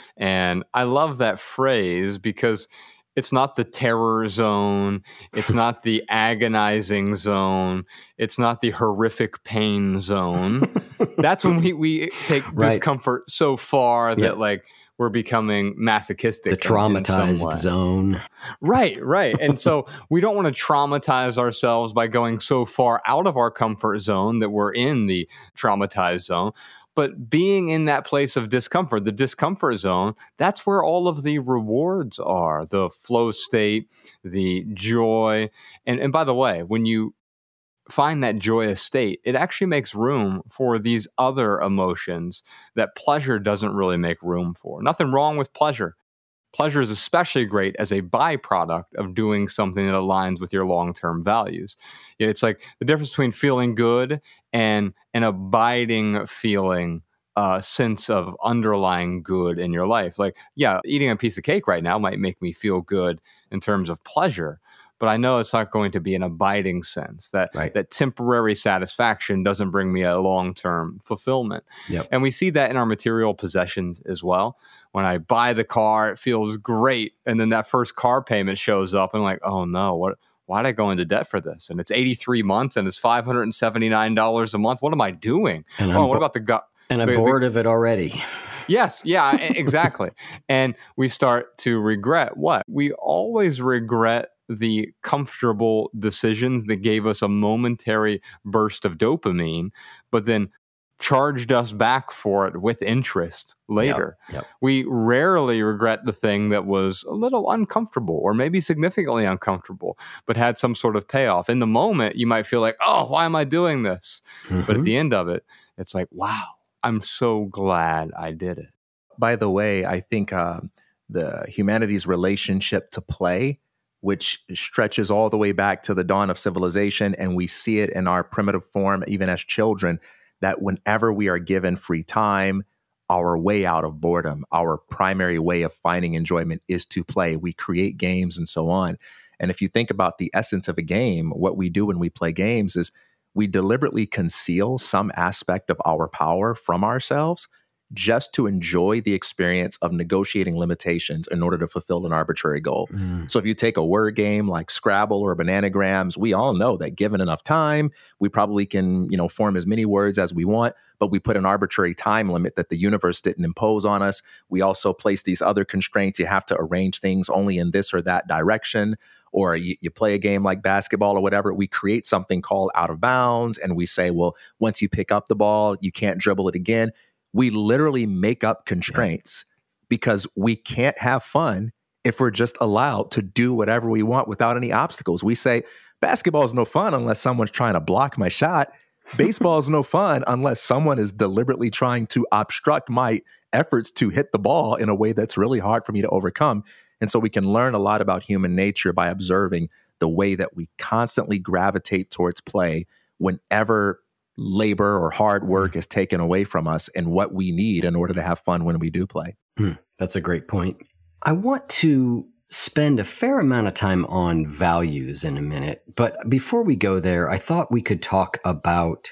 And I love that phrase because it's not the terror zone. It's not the agonizing zone. It's not the horrific pain zone. That's when we, we take right. discomfort so far that, yeah. like, we're becoming masochistic. The traumatized zone. Right, right. And so we don't want to traumatize ourselves by going so far out of our comfort zone that we're in the traumatized zone. But being in that place of discomfort, the discomfort zone, that's where all of the rewards are, the flow state, the joy. And, and by the way, when you find that joyous state, it actually makes room for these other emotions that pleasure doesn't really make room for. Nothing wrong with pleasure. Pleasure is especially great as a byproduct of doing something that aligns with your long-term values. It's like the difference between feeling good and an abiding feeling, uh, sense of underlying good in your life. Like, yeah, eating a piece of cake right now might make me feel good in terms of pleasure, but I know it's not going to be an abiding sense. That right. that temporary satisfaction doesn't bring me a long-term fulfillment. Yep. And we see that in our material possessions as well. When I buy the car, it feels great. And then that first car payment shows up and I'm like, oh no, what? Why did I go into debt for this? And it's eighty-three months and it's five hundred seventy-nine dollars a month. What am I doing? And oh, I'm what bo- about the gut? And I'm the, bored the, of it already. Yes, yeah, exactly. And we start to regret what? We always regret the comfortable decisions that gave us a momentary burst of dopamine, but then charged us back for it with interest later. Yep, yep. We rarely regret the thing that was a little uncomfortable or maybe significantly uncomfortable, but had some sort of payoff. In the moment, you might feel like, oh, why am I doing this? Mm-hmm. But at the end of it, it's like, wow, I'm so glad I did it. By the way, I think uh, the humanity's relationship to play, which stretches all the way back to the dawn of civilization, and we see it in our primitive form, even as children, that whenever we are given free time, our way out of boredom, our primary way of finding enjoyment is to play. We create games and so on. And if you think about the essence of a game, what we do when we play games is we deliberately conceal some aspect of our power from ourselves just to enjoy the experience of negotiating limitations in order to fulfill an arbitrary goal. Mm. So if you take a word game like Scrabble or Bananagrams, we all know that given enough time, we probably can, you know, form as many words as we want, but we put an arbitrary time limit that the universe didn't impose on us. We also place these other constraints. You have to arrange things only in this or that direction. Or you, you play a game like basketball or whatever, we create something called out of bounds. And we say, well, once you pick up the ball, you can't dribble it again. We literally make up constraints because we can't have fun if we're just allowed to do whatever we want without any obstacles. We say basketball is no fun unless someone's trying to block my shot. Baseball is no fun unless someone is deliberately trying to obstruct my efforts to hit the ball in a way that's really hard for me to overcome. And so we can learn a lot about human nature by observing the way that we constantly gravitate towards play whenever labor or hard work is taken away from us and what we need in order to have fun when we do play. Hmm, that's a great point. I want to spend a fair amount of time on values in a minute, but before we go there, I thought we could talk about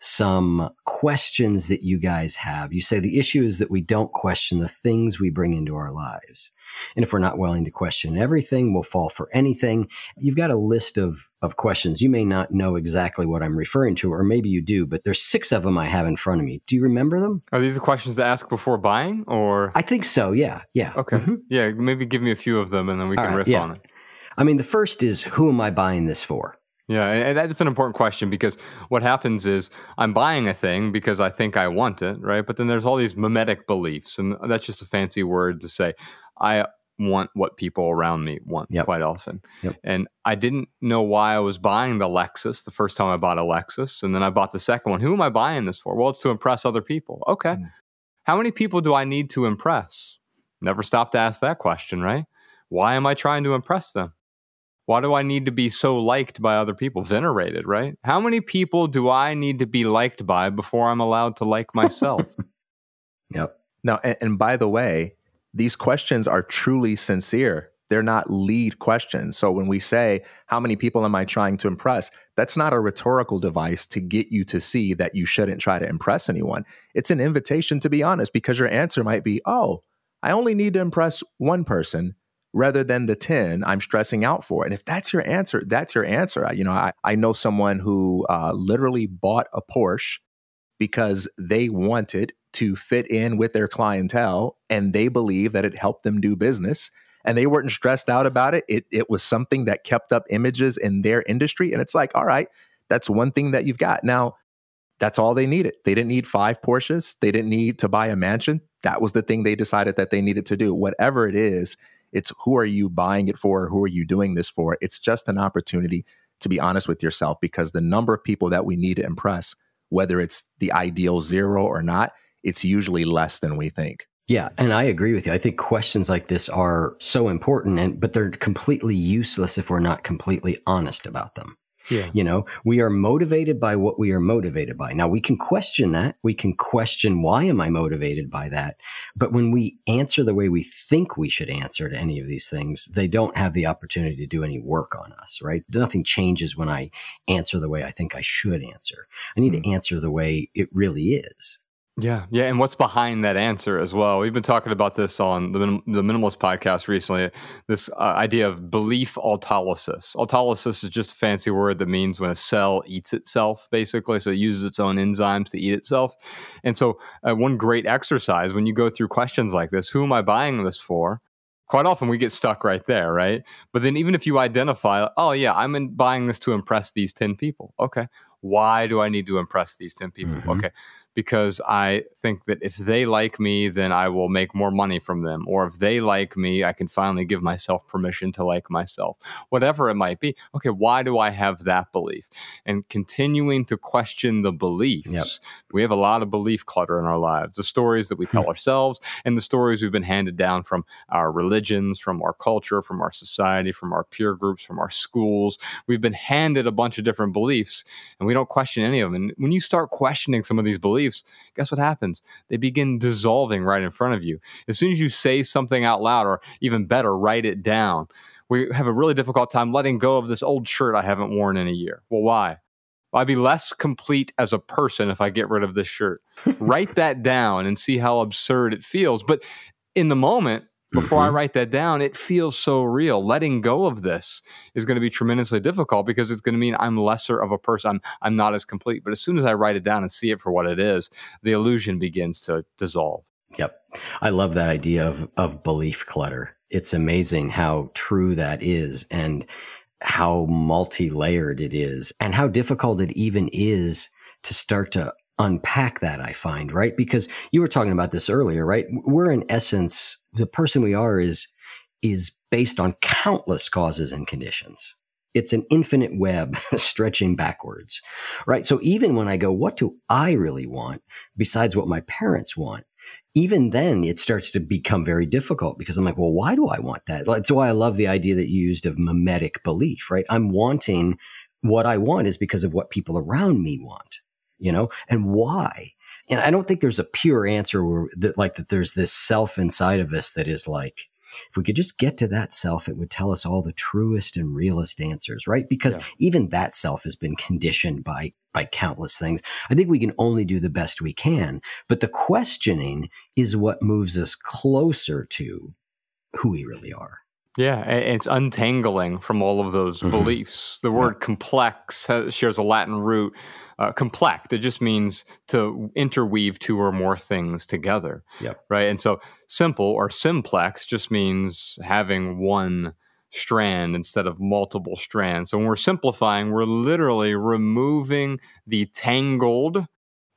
some questions that you guys have. You say the issue is that we don't question the things we bring into our lives. And if we're not willing to question everything, we'll fall for anything. You've got a list of, of questions. You may not know exactly what I'm referring to, or maybe you do, but there's six of them I have in front of me. Do you remember them? Are these the questions to ask before buying, or? I think so, yeah, yeah. Okay, mm-hmm. yeah, maybe give me a few of them and then we All can right, riff yeah. on it. I mean, the first is, who am I buying this for? Yeah, and that's an important question because what happens is I'm buying a thing because I think I want it, right? But then there's all these mimetic beliefs, and that's just a fancy word to say I want what people around me want Yep. quite often. Yep. And I didn't know why I was buying the Lexus the first time I bought a Lexus. And then I bought the second one. Who am I buying this for? Well, it's to impress other people. Okay. Mm. How many people do I need to impress? Never stop to ask that question, right? Why am I trying to impress them? Why do I need to be so liked by other people? Venerated, right? How many people do I need to be liked by before I'm allowed to like myself? Yep. Now, and, and by the way, these questions are truly sincere. They're not lead questions. So when we say, how many people am I trying to impress? That's not a rhetorical device to get you to see that you shouldn't try to impress anyone. It's an invitation to be honest, because your answer might be, oh, I only need to impress one person rather than the ten I'm stressing out for. And if that's your answer, that's your answer. You know, I, I know someone who uh, literally bought a Porsche because they wanted to fit in with their clientele and they believe that it helped them do business. And they weren't stressed out about it. It it was something that kept up images in their industry. And it's like, all right, that's one thing that you've got. Now, that's all they needed. They didn't need five Porsches. They didn't need to buy a mansion. That was the thing they decided that they needed to do. Whatever it is, it's who are you buying it for? Who are you doing this for? It's just an opportunity to be honest with yourself, because the number of people that we need to impress, whether it's the ideal zero or not, it's usually less than we think. Yeah, and I agree with you. I think questions like this are so important, and but they're completely useless if we're not completely honest about them. Yeah. You know, we are motivated by what we are motivated by. Now, we can question that. We can question, why am I motivated by that? But when we answer the way we think we should answer to any of these things, they don't have the opportunity to do any work on us, right? Nothing changes when I answer the way I think I should answer. I need mm. to answer the way it really is. Yeah, yeah, and what's behind that answer as well? We've been talking about this on the the Minimalist podcast recently. This uh, idea of belief autolysis. Autolysis is just a fancy word that means when a cell eats itself, basically. So it uses its own enzymes to eat itself. And so, uh, one great exercise when you go through questions like this: who am I buying this for? Quite often we get stuck right there, right? But then even if you identify, oh yeah, I'm in buying this to impress these ten people. Okay, why do I need to impress these ten people? Mm-hmm. Okay. Because I think that if they like me, then I will make more money from them. Or if they like me, I can finally give myself permission to like myself. Whatever it might be. Okay, why do I have that belief? And continuing to question the beliefs. Yep. We have a lot of belief clutter in our lives. The stories that we tell ourselves and the stories we've been handed down from our religions, from our culture, from our society, from our peer groups, from our schools. We've been handed a bunch of different beliefs and we don't question any of them. And when you start questioning some of these beliefs, guess what happens? They begin dissolving right in front of you. As soon as you say something out loud, or even better, write it down, we have a really difficult time letting go of this old shirt I haven't worn in a year. Well, why? Well, I'd be less complete as a person if I get rid of this shirt. Write that down and see how absurd it feels. But in the moment, before mm-hmm. I write that down, it feels so real. Letting go of this is going to be tremendously difficult because it's going to mean I'm lesser of a person. I'm, I'm not as complete. But as soon as I write it down and see it for what it is, the illusion begins to dissolve. Yep. I love that idea of, of belief clutter. It's amazing how true that is and how multi-layered it is and how difficult it even is to start to unpack that, I find, right? Because you were talking about this earlier, right? We're in essence, the person we are is, is based on countless causes and conditions. It's an infinite web stretching backwards, right? So even when I go, what do I really want besides what my parents want? Even then it starts to become very difficult because I'm like, well, why do I want that? That's why I love the idea that you used of mimetic belief, right? I'm wanting what I want is because of what people around me want. You know, and why? And I don't think there's a pure answer where that, like that there's this self inside of us that is like, if we could just get to that self, it would tell us all the truest and realest answers, right? Because yeah. even that self has been conditioned by by countless things. I think we can only do the best we can, but the questioning is what moves us closer to who we really are. Yeah, it's untangling from all of those mm-hmm. beliefs. The word yeah. complex has, shares a Latin root, uh, complect. It just means to interweave two or more things together, yep. right? And so simple or simplex just means having one strand instead of multiple strands. So when we're simplifying, we're literally removing the tangled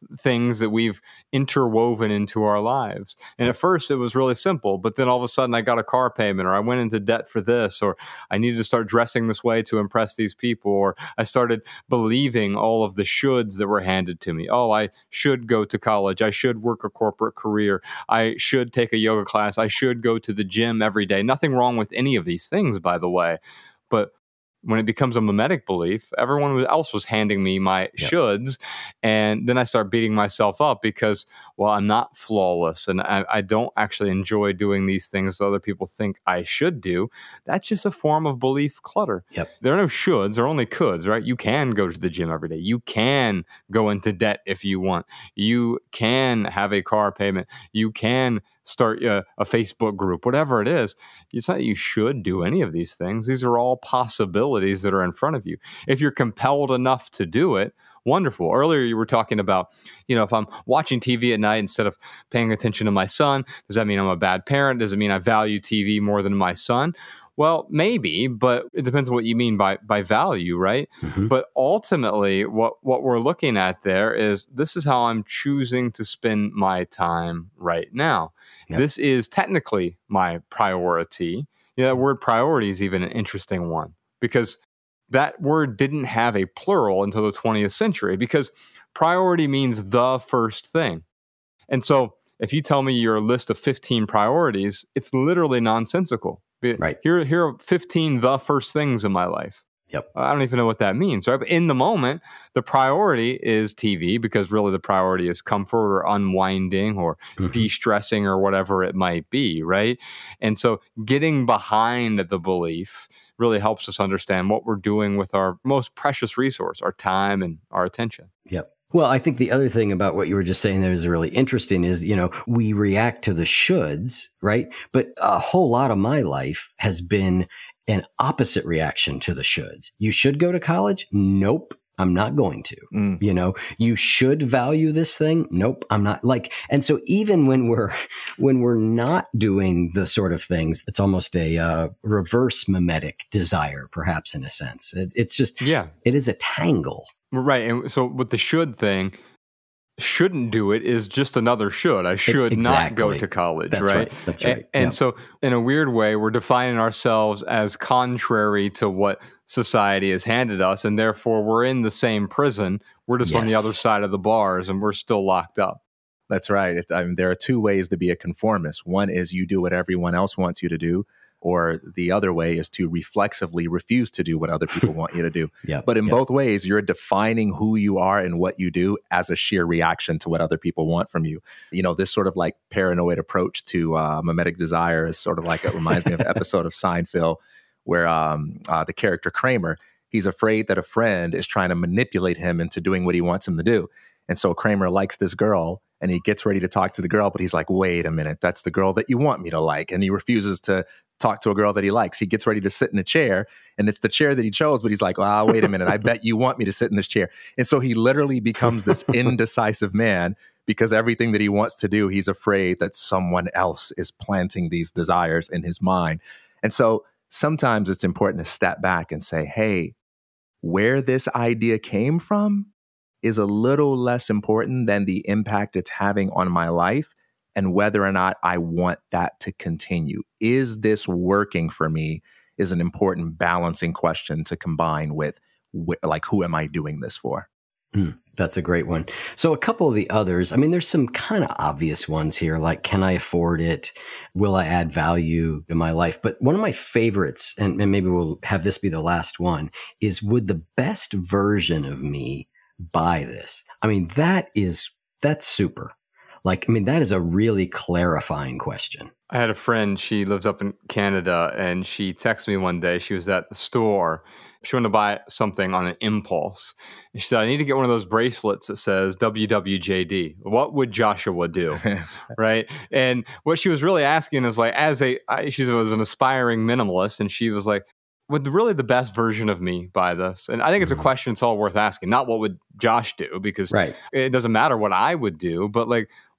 things that we've interwoven into our lives. And at first it was really simple, but then all of a sudden I got a car payment, or I went into debt for this, or I needed to start dressing this way to impress these people, or I started believing all of the shoulds that were handed to me. Oh, I should go to college. I should work a corporate career. I should take a yoga class. I should go to the gym every day. Nothing wrong with any of these things, by the way. But when it becomes a mimetic belief, everyone else was handing me my yep. shoulds. And then I start beating myself up because, well, I'm not flawless and I, I don't actually enjoy doing these things that other people think I should do. That's just a form of belief clutter. Yep. There are no shoulds, there are only coulds, right? You can go to the gym every day. You can go into debt if you want. You can have a car payment. You can start a, a Facebook group, whatever it is. It's not that you should do any of these things. These are all possibilities that are in front of you. If you're compelled enough to do it, wonderful. Earlier you were talking about, you know, if I'm watching T V at night instead of paying attention to my son, does that mean I'm a bad parent? Does it mean I value T V more than my son? Well, maybe, but it depends on what you mean by by value, right? Mm-hmm. But ultimately, what, what we're looking at there is this is how I'm choosing to spend my time right now. Yep. This is technically my priority. You know, that word priority is even an interesting one because that word didn't have a plural until the twentieth century because priority means the first thing. And so if you tell me your list of fifteen priorities, it's literally nonsensical. Right. Here, here are fifteen the first things in my life. Yep. I don't even know what that means, right? But in the moment, the priority is T V because really the priority is comfort or unwinding or mm-hmm. de-stressing or whatever it might be, right? And so getting behind the belief really helps us understand what we're doing with our most precious resource, our time and our attention. Yep. Well, I think the other thing about what you were just saying there is really interesting is, you know, we react to the shoulds, right? But a whole lot of my life has been an opposite reaction to the shoulds. You should go to college? Nope. I'm not going to. Mm. You know, you should value this thing. Nope, I'm not. Like, and so even when we're when we're not doing the sort of things, it's almost a uh, reverse mimetic desire, perhaps in a sense. It, it's just, yeah, it is a tangle, right? And so with the should thing, shouldn't do it is just another should. I should exactly. not go to college, That's right? right. That's right. And, and yep. so in a weird way, we're defining ourselves as contrary to what society has handed us, and therefore we're in the same prison. We're just yes. on the other side of the bars, and we're still locked up. That's right. It, I mean, there are two ways to be a conformist. One is you do what everyone else wants you to do, or the other way is to reflexively refuse to do what other people want you to do. Yep. But in yep. both ways, you're defining who you are and what you do as a sheer reaction to what other people want from you. You know, this sort of like paranoid approach to uh, mimetic desire is sort of like, it reminds me of an episode of Seinfeld where um, uh, the character Kramer, he's afraid that a friend is trying to manipulate him into doing what he wants him to do. And so Kramer likes this girl and he gets ready to talk to the girl, but he's like, wait a minute, that's the girl that you want me to like. And he refuses to talk to a girl that he likes. He gets ready to sit in a chair and it's the chair that he chose, but he's like, ah, wait a minute, I bet you want me to sit in this chair. And so he literally becomes this indecisive man because everything that he wants to do, he's afraid that someone else is planting these desires in his mind. And so sometimes it's important to step back and say, hey, where this idea came from is a little less important than the impact it's having on my life and whether or not I want that to continue. Is this working for me is an important balancing question to combine with, wh- like, who am I doing this for? Mm, that's a great one. So a couple of the others, I mean, there's some kind of obvious ones here, like, can I afford it? Will I add value to my life? But one of my favorites, and, and maybe we'll have this be the last one, is would the best version of me buy this? I mean, that is, that's super. Like, I mean, that is a really clarifying question. I had a friend, she lives up in Canada, and she texted me one day. She was at the store. She wanted to buy something on an impulse. And she said, I need to get one of those bracelets that says W W J D. What would Joshua do? Right? And what she was really asking is, like, as a, I, she was an aspiring minimalist, and she was like, would really the best version of me buy this? And I think it's a question it's all worth asking. Not what would Josh do, because right. it doesn't matter what I would do, but like,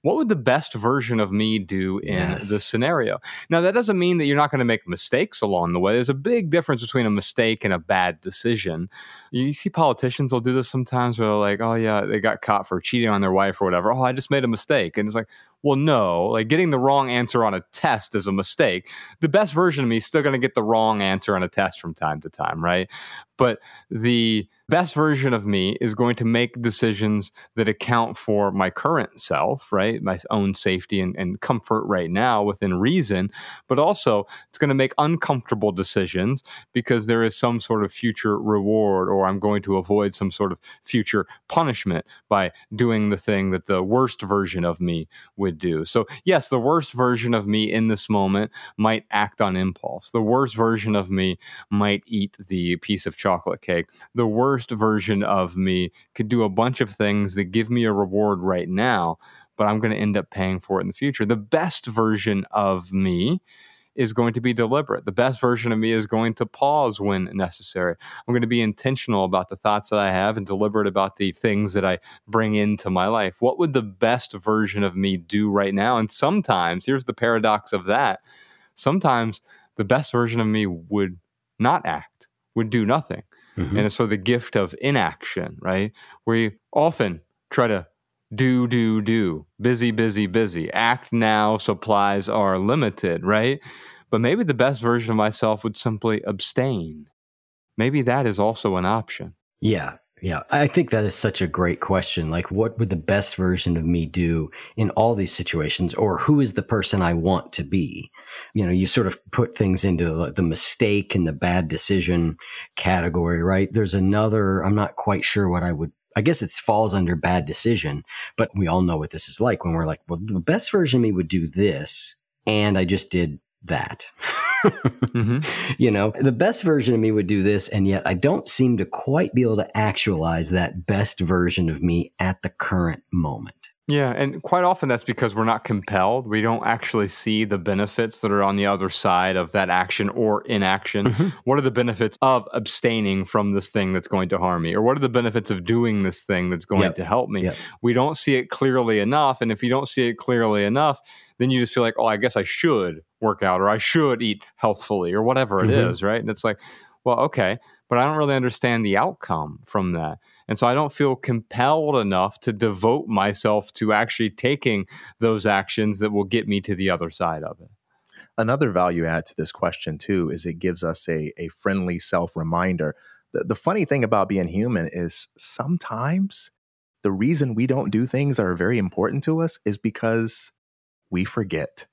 what would the best version of me do in Yes. this scenario? Now, that doesn't mean that you're not going to make mistakes along the way. There's a big difference between a mistake and a bad decision. You see politicians will do this sometimes where they're like, oh, yeah, they got caught for cheating on their wife or whatever. Oh, I just made a mistake. And it's like, well, no, like getting the wrong answer on a test is a mistake. The best version of me is still going to get the wrong answer on a test from time to time, right? But the best version of me is going to make decisions that account for my current self, right? My own safety and, and comfort right now within reason. But also, it's going to make uncomfortable decisions because there is some sort of future reward, or I'm going to avoid some sort of future punishment by doing the thing that the worst version of me would do. So, yes, the worst version of me in this moment might act on impulse. The worst version of me might eat the piece of chocolate cake. The worst version of me could do a bunch of things that give me a reward right now, but I'm going to end up paying for it in the future. The best version of me is going to be deliberate. The best version of me is going to pause when necessary. I'm going to be intentional about the thoughts that I have and deliberate about the things that I bring into my life. What would the best version of me do right now? And sometimes, here's the paradox of that, sometimes the best version of me would not act, would do nothing. Mm-hmm. And so the gift of inaction, right? We often try to do, do, do, busy, busy, busy, act now, supplies are limited, right? But maybe the best version of myself would simply abstain. Maybe that is also an option. Yeah. Yeah, I think that is such a great question. Like, what would the best version of me do in all these situations? Or who is the person I want to be? You know, you sort of put things into the mistake and the bad decision category, right? There's another, I'm not quite sure what I would, I guess it falls under bad decision, but we all know what this is like when we're like, well, the best version of me would do this, and I just did that. mm-hmm. You know, the best version of me would do this, and yet I don't seem to quite be able to actualize that best version of me at the current moment. Yeah, and quite often that's because we're not compelled. We don't actually see the benefits that are on the other side of that action or inaction. Mm-hmm. What are the benefits of abstaining from this thing that's going to harm me? Or what are the benefits of doing this thing that's going yep. to help me? Yep. We don't see it clearly enough. And if you don't see it clearly enough, then you just feel like, oh, I guess I should work out, or I should eat healthfully, or whatever it mm-hmm. is, right? And it's like, well, okay, but I don't really understand the outcome from that. And so I don't feel compelled enough to devote myself to actually taking those actions that will get me to the other side of it. Another value add to this question, too, is it gives us a, a friendly self-reminder. The, the funny thing about being human is sometimes the reason we don't do things that are very important to us is because we forget.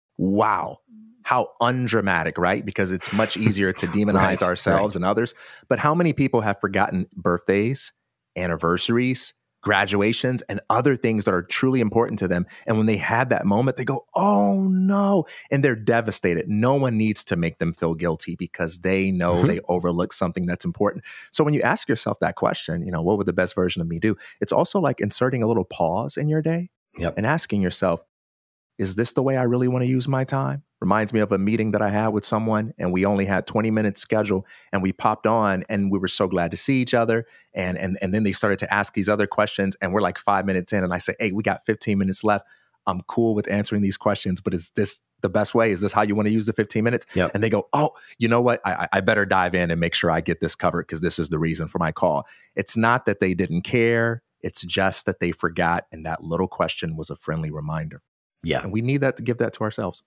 Wow. How undramatic, right? Because it's much easier to demonize right, ourselves right. and others. But how many people have forgotten birthdays, anniversaries, graduations, and other things that are truly important to them? And when they have that moment, they go, oh no, and they're devastated. No one needs to make them feel guilty because they know mm-hmm. they overlooked something that's important. So when you ask yourself that question, you know, what would the best version of me do? It's also like inserting a little pause in your day yep. and asking yourself, is this the way I really want to use my time? Reminds me of a meeting that I had with someone, and we only had twenty minutes scheduled, and we popped on and we were so glad to see each other. And, and, and then they started to ask these other questions, and we're like five minutes in, and I say, hey, we got fifteen minutes left. I'm cool with answering these questions, but is this the best way? Is this how you want to use the fifteen minutes? Yep. And they go, oh, you know what? I, I better dive in and make sure I get this covered because this is the reason for my call. It's not that they didn't care. It's just that they forgot, and that little question was a friendly reminder. Yeah. And we need that to give that to ourselves.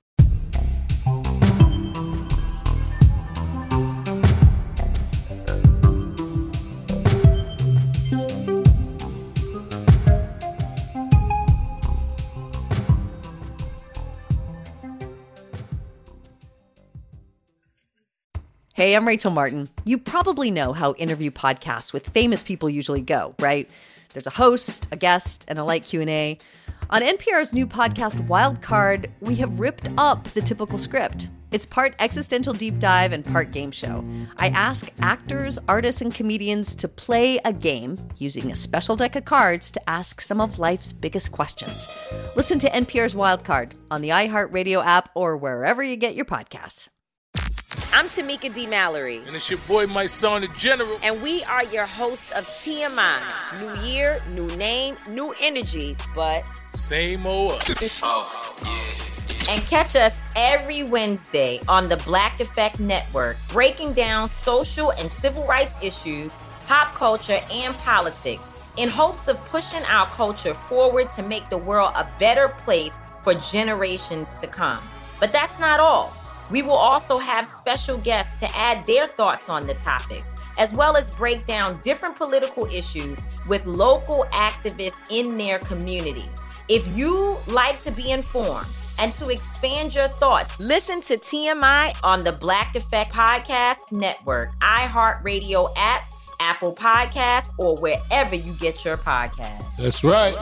Hey, I'm Rachel Martin. You probably know how interview podcasts with famous people usually go, right? There's a host, a guest, and a light Q and A. On N P R's new podcast, Wildcard, we have ripped up the typical script. It's part existential deep dive and part game show. I ask actors, artists, and comedians to play a game using a special deck of cards to ask some of life's biggest questions. Listen to N P R's Wildcard on the iHeartRadio app or wherever you get your podcasts. I'm Tamika D. Mallory. And it's your boy, my son, the General. And we are your hosts of T M I. New year, new name, new energy, but Same old us. Oh, yeah. And catch us every Wednesday on the Black Effect Network, breaking down social and civil rights issues, pop culture, and politics in hopes of pushing our culture forward to make the world a better place for generations to come. But that's not all. We will also have special guests to add their thoughts on the topics, as well as break down different political issues with local activists in their community. If you like to be informed and to expand your thoughts, listen to T M I on the Black Effect Podcast Network, iHeartRadio app, Apple Podcasts, or wherever you get your podcasts. That's right.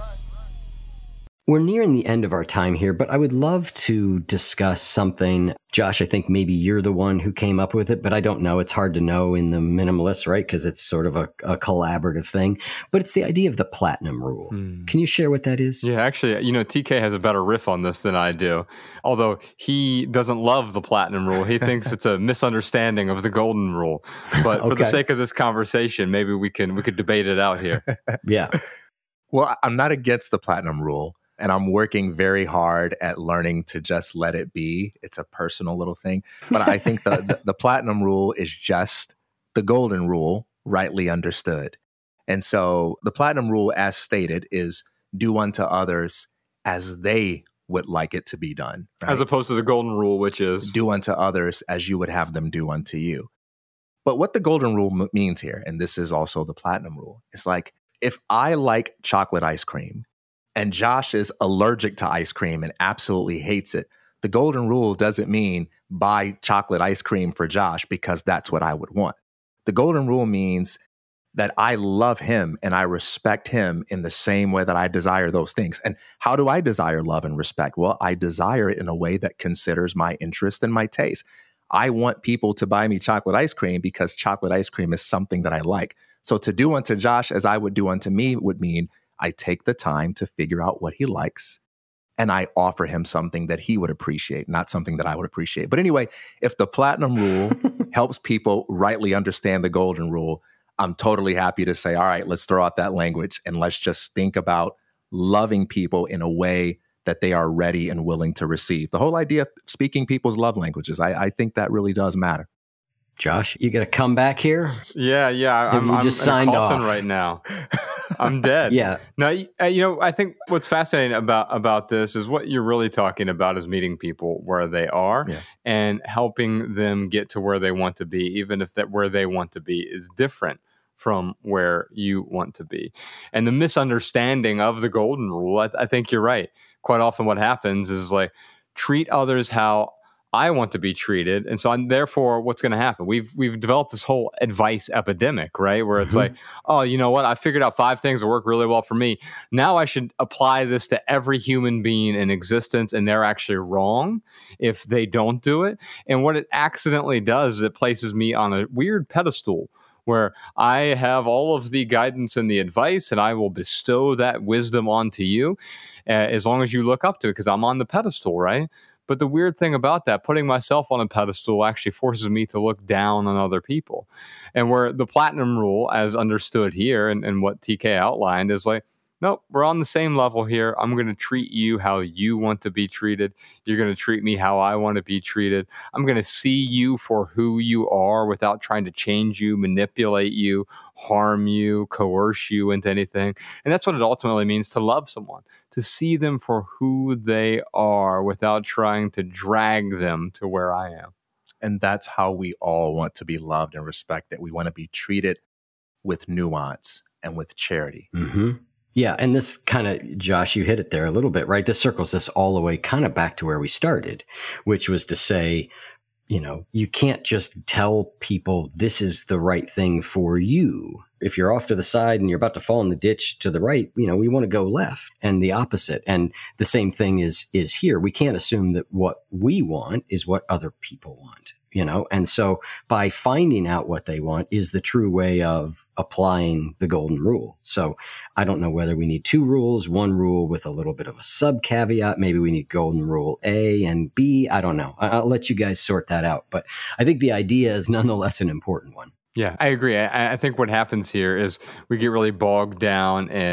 We're nearing the end of our time here, but I would love to discuss something. Josh, I think maybe you're the one who came up with it, but I don't know. It's hard to know in the Minimalist, right? Because it's sort of a, a collaborative thing. But it's the idea of the platinum rule. Hmm. Can you share what that is? Yeah, actually, you know, T K has a better riff on this than I do. Although he doesn't love the platinum rule. He thinks it's a misunderstanding of the golden rule. But okay. For the sake of this conversation, maybe we can we could debate it out here. Yeah. Well, I'm not against the platinum rule. And I'm working very hard at learning to just let it be. It's a personal little thing. But I think the, the, the platinum rule is just the golden rule, rightly understood. And so the platinum rule, as stated, is do unto others as they would like it to be done. Right? As opposed to the golden rule, which is do unto others as you would have them do unto you. But what the golden rule m- means here, and this is also the platinum rule, it's like if I like chocolate ice cream, and Josh is allergic to ice cream and absolutely hates it, the golden rule doesn't mean buy chocolate ice cream for Josh because that's what I would want. The golden rule means that I love him and I respect him in the same way that I desire those things. And how do I desire love and respect? Well, I desire it in a way that considers my interest and my taste. I want people to buy me chocolate ice cream because chocolate ice cream is something that I like. So to do unto Josh as I would do unto me would mean I take the time to figure out what he likes and I offer him something that he would appreciate, not something that I would appreciate. But anyway, if the platinum rule helps people rightly understand the golden rule, I'm totally happy to say, all right, let's throw out that language and let's just think about loving people in a way that they are ready and willing to receive. The whole idea of speaking people's love languages, I, I think that really does matter. Josh, you got to come back here? Yeah, yeah. I'm, you just I'm signed in a coffin off right now. I'm dead. Yeah. Now, you know, I think what's fascinating about, about this is what you're really talking about is meeting people where they are yeah. and helping them get to where they want to be, even if that where they want to be is different from where you want to be. And the misunderstanding of the golden rule, I, I think you're right. Quite often what happens is like treat others how I want to be treated. And so I'm, therefore, what's going to happen? We've we've developed this whole advice epidemic, right? Where it's mm-hmm. like, oh, you know what? I figured out five things that work really well for me. Now I should apply this to every human being in existence, and they're actually wrong if they don't do it. And what it accidentally does is it places me on a weird pedestal where I have all of the guidance and the advice, and I will bestow that wisdom onto you uh, as long as you look up to it, because I'm on the pedestal, right? But the weird thing about that, putting myself on a pedestal actually forces me to look down on other people. And where the platinum rule, as understood here and, and what T K outlined, is like, nope, we're on the same level here. I'm going to treat you how you want to be treated. You're going to treat me how I want to be treated. I'm going to see you for who you are without trying to change you, manipulate you, harm you, coerce you into anything. And that's what it ultimately means to love someone, to see them for who they are without trying to drag them to where I am. And that's how we all want to be loved and respected. We want to be treated with nuance and with charity. Mm-hmm. Yeah, and this kind of, Josh, you hit it there a little bit, right? This circles this all the way kind of back to where we started, which was to say, you know, you can't just tell people this is the right thing for you. If you're off to the side and you're about to fall in the ditch to the right, you know, we want to go left and the opposite. And the same thing is is here. We can't assume that what we want is what other people want. You know, and so by finding out what they want is the true way of applying the golden rule. So I don't know whether we need two rules, one rule with a little bit of a sub caveat. Maybe we need golden rule A and B. I don't know. I'll let you guys sort that out. But I think the idea is nonetheless an important one. Yeah, I agree. I, I think what happens here is we get really bogged down in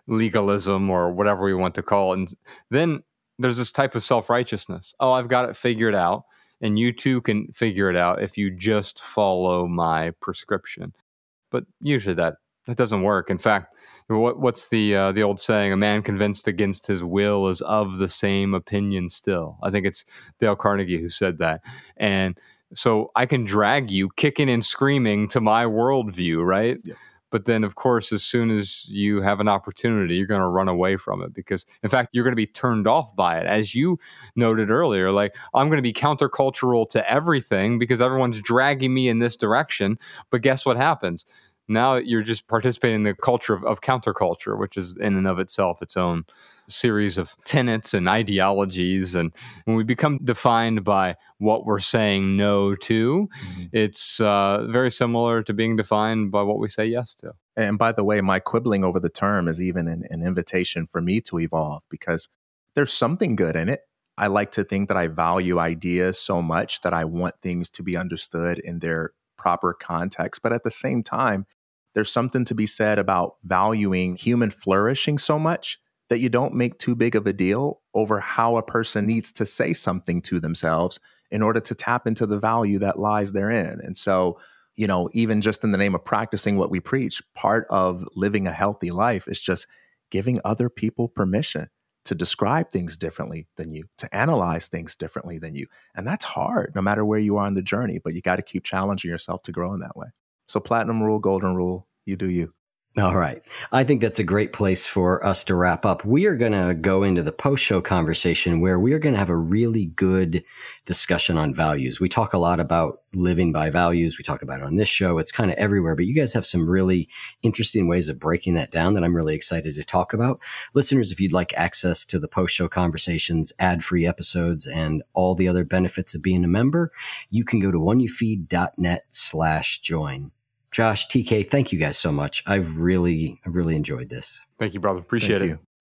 legalism or whatever we want to call it. And then there's this type of self-righteousness. Oh, I've got it figured out, and you too can figure it out if you just follow my prescription. But usually that, that doesn't work. In fact, what, what's the uh, the old saying? A man convinced against his will is of the same opinion still. I think it's Dale Carnegie who said that. And so I can drag you kicking and screaming to my worldview, right? Yeah. But then, of course, as soon as you have an opportunity, you're going to run away from it because, in fact, you're going to be turned off by it. As you noted earlier, like, I'm going to be countercultural to everything because everyone's dragging me in this direction. But guess what happens? Now you're just participating in the culture of, of counterculture, which is in and of itself its own series of tenets and ideologies. And when we become defined by what we're saying no to, mm-hmm. it's uh, very similar to being defined by what we say yes to. And by the way, my quibbling over the term is even an, an invitation for me to evolve because there's something good in it. I like to think that I value ideas so much that I want things to be understood in their proper context. But at the same time, there's something to be said about valuing human flourishing so much that you don't make too big of a deal over how a person needs to say something to themselves in order to tap into the value that lies therein. And so, you know, even just in the name of practicing what we preach, part of living a healthy life is just giving other people permission to describe things differently than you, to analyze things differently than you. And that's hard, no matter where you are on the journey, but you got to keep challenging yourself to grow in that way. So platinum rule, golden rule, you do you. All right. I think that's a great place for us to wrap up. We are going to go into the post-show conversation where we are going to have a really good discussion on values. We talk a lot about living by values. We talk about it on this show. It's kind of everywhere, but you guys have some really interesting ways of breaking that down that I'm really excited to talk about. Listeners, if you'd like access to the post-show conversations, ad-free episodes, and all the other benefits of being a member, you can go to oneyoufeed.net slash join. Josh, T K, thank you guys so much. I've really, I've really enjoyed this. Thank you, brother. Appreciate thank it. You.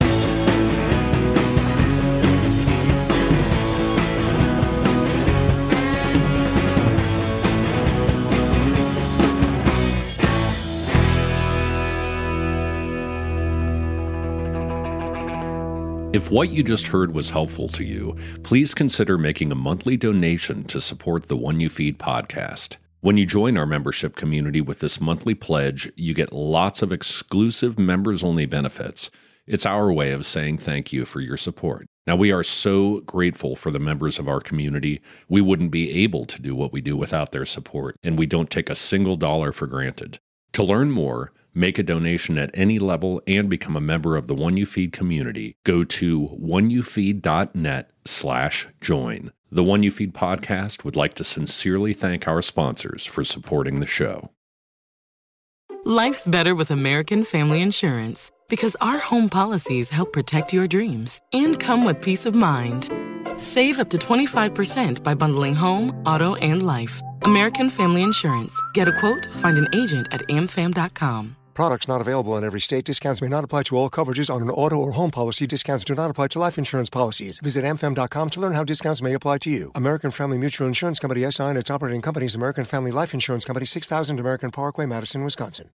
If what you just heard was helpful to you, please consider making a monthly donation to support the One You Feed podcast. When you join our membership community with this monthly pledge, you get lots of exclusive members-only benefits. It's our way of saying thank you for your support. Now, we are so grateful for the members of our community. We wouldn't be able to do what we do without their support, and we don't take a single dollar for granted. To learn more, make a donation at any level, and become a member of the One You Feed community, go to oneyoufeed.net slash join. The One You Feed podcast would like to sincerely thank our sponsors for supporting the show. Life's better with American Family Insurance because our home policies help protect your dreams and come with peace of mind. Save up to twenty-five percent by bundling home, auto, and life. American Family Insurance. Get a quote, find an agent at a m fam dot com. Products not available in every state. Discounts may not apply to all coverages on an auto or home policy. Discounts do not apply to life insurance policies. Visit a m fam dot com to learn how discounts may apply to you. American Family Mutual Insurance Company, S I and its operating companies, American Family Life Insurance Company, six thousand American Parkway, Madison, Wisconsin.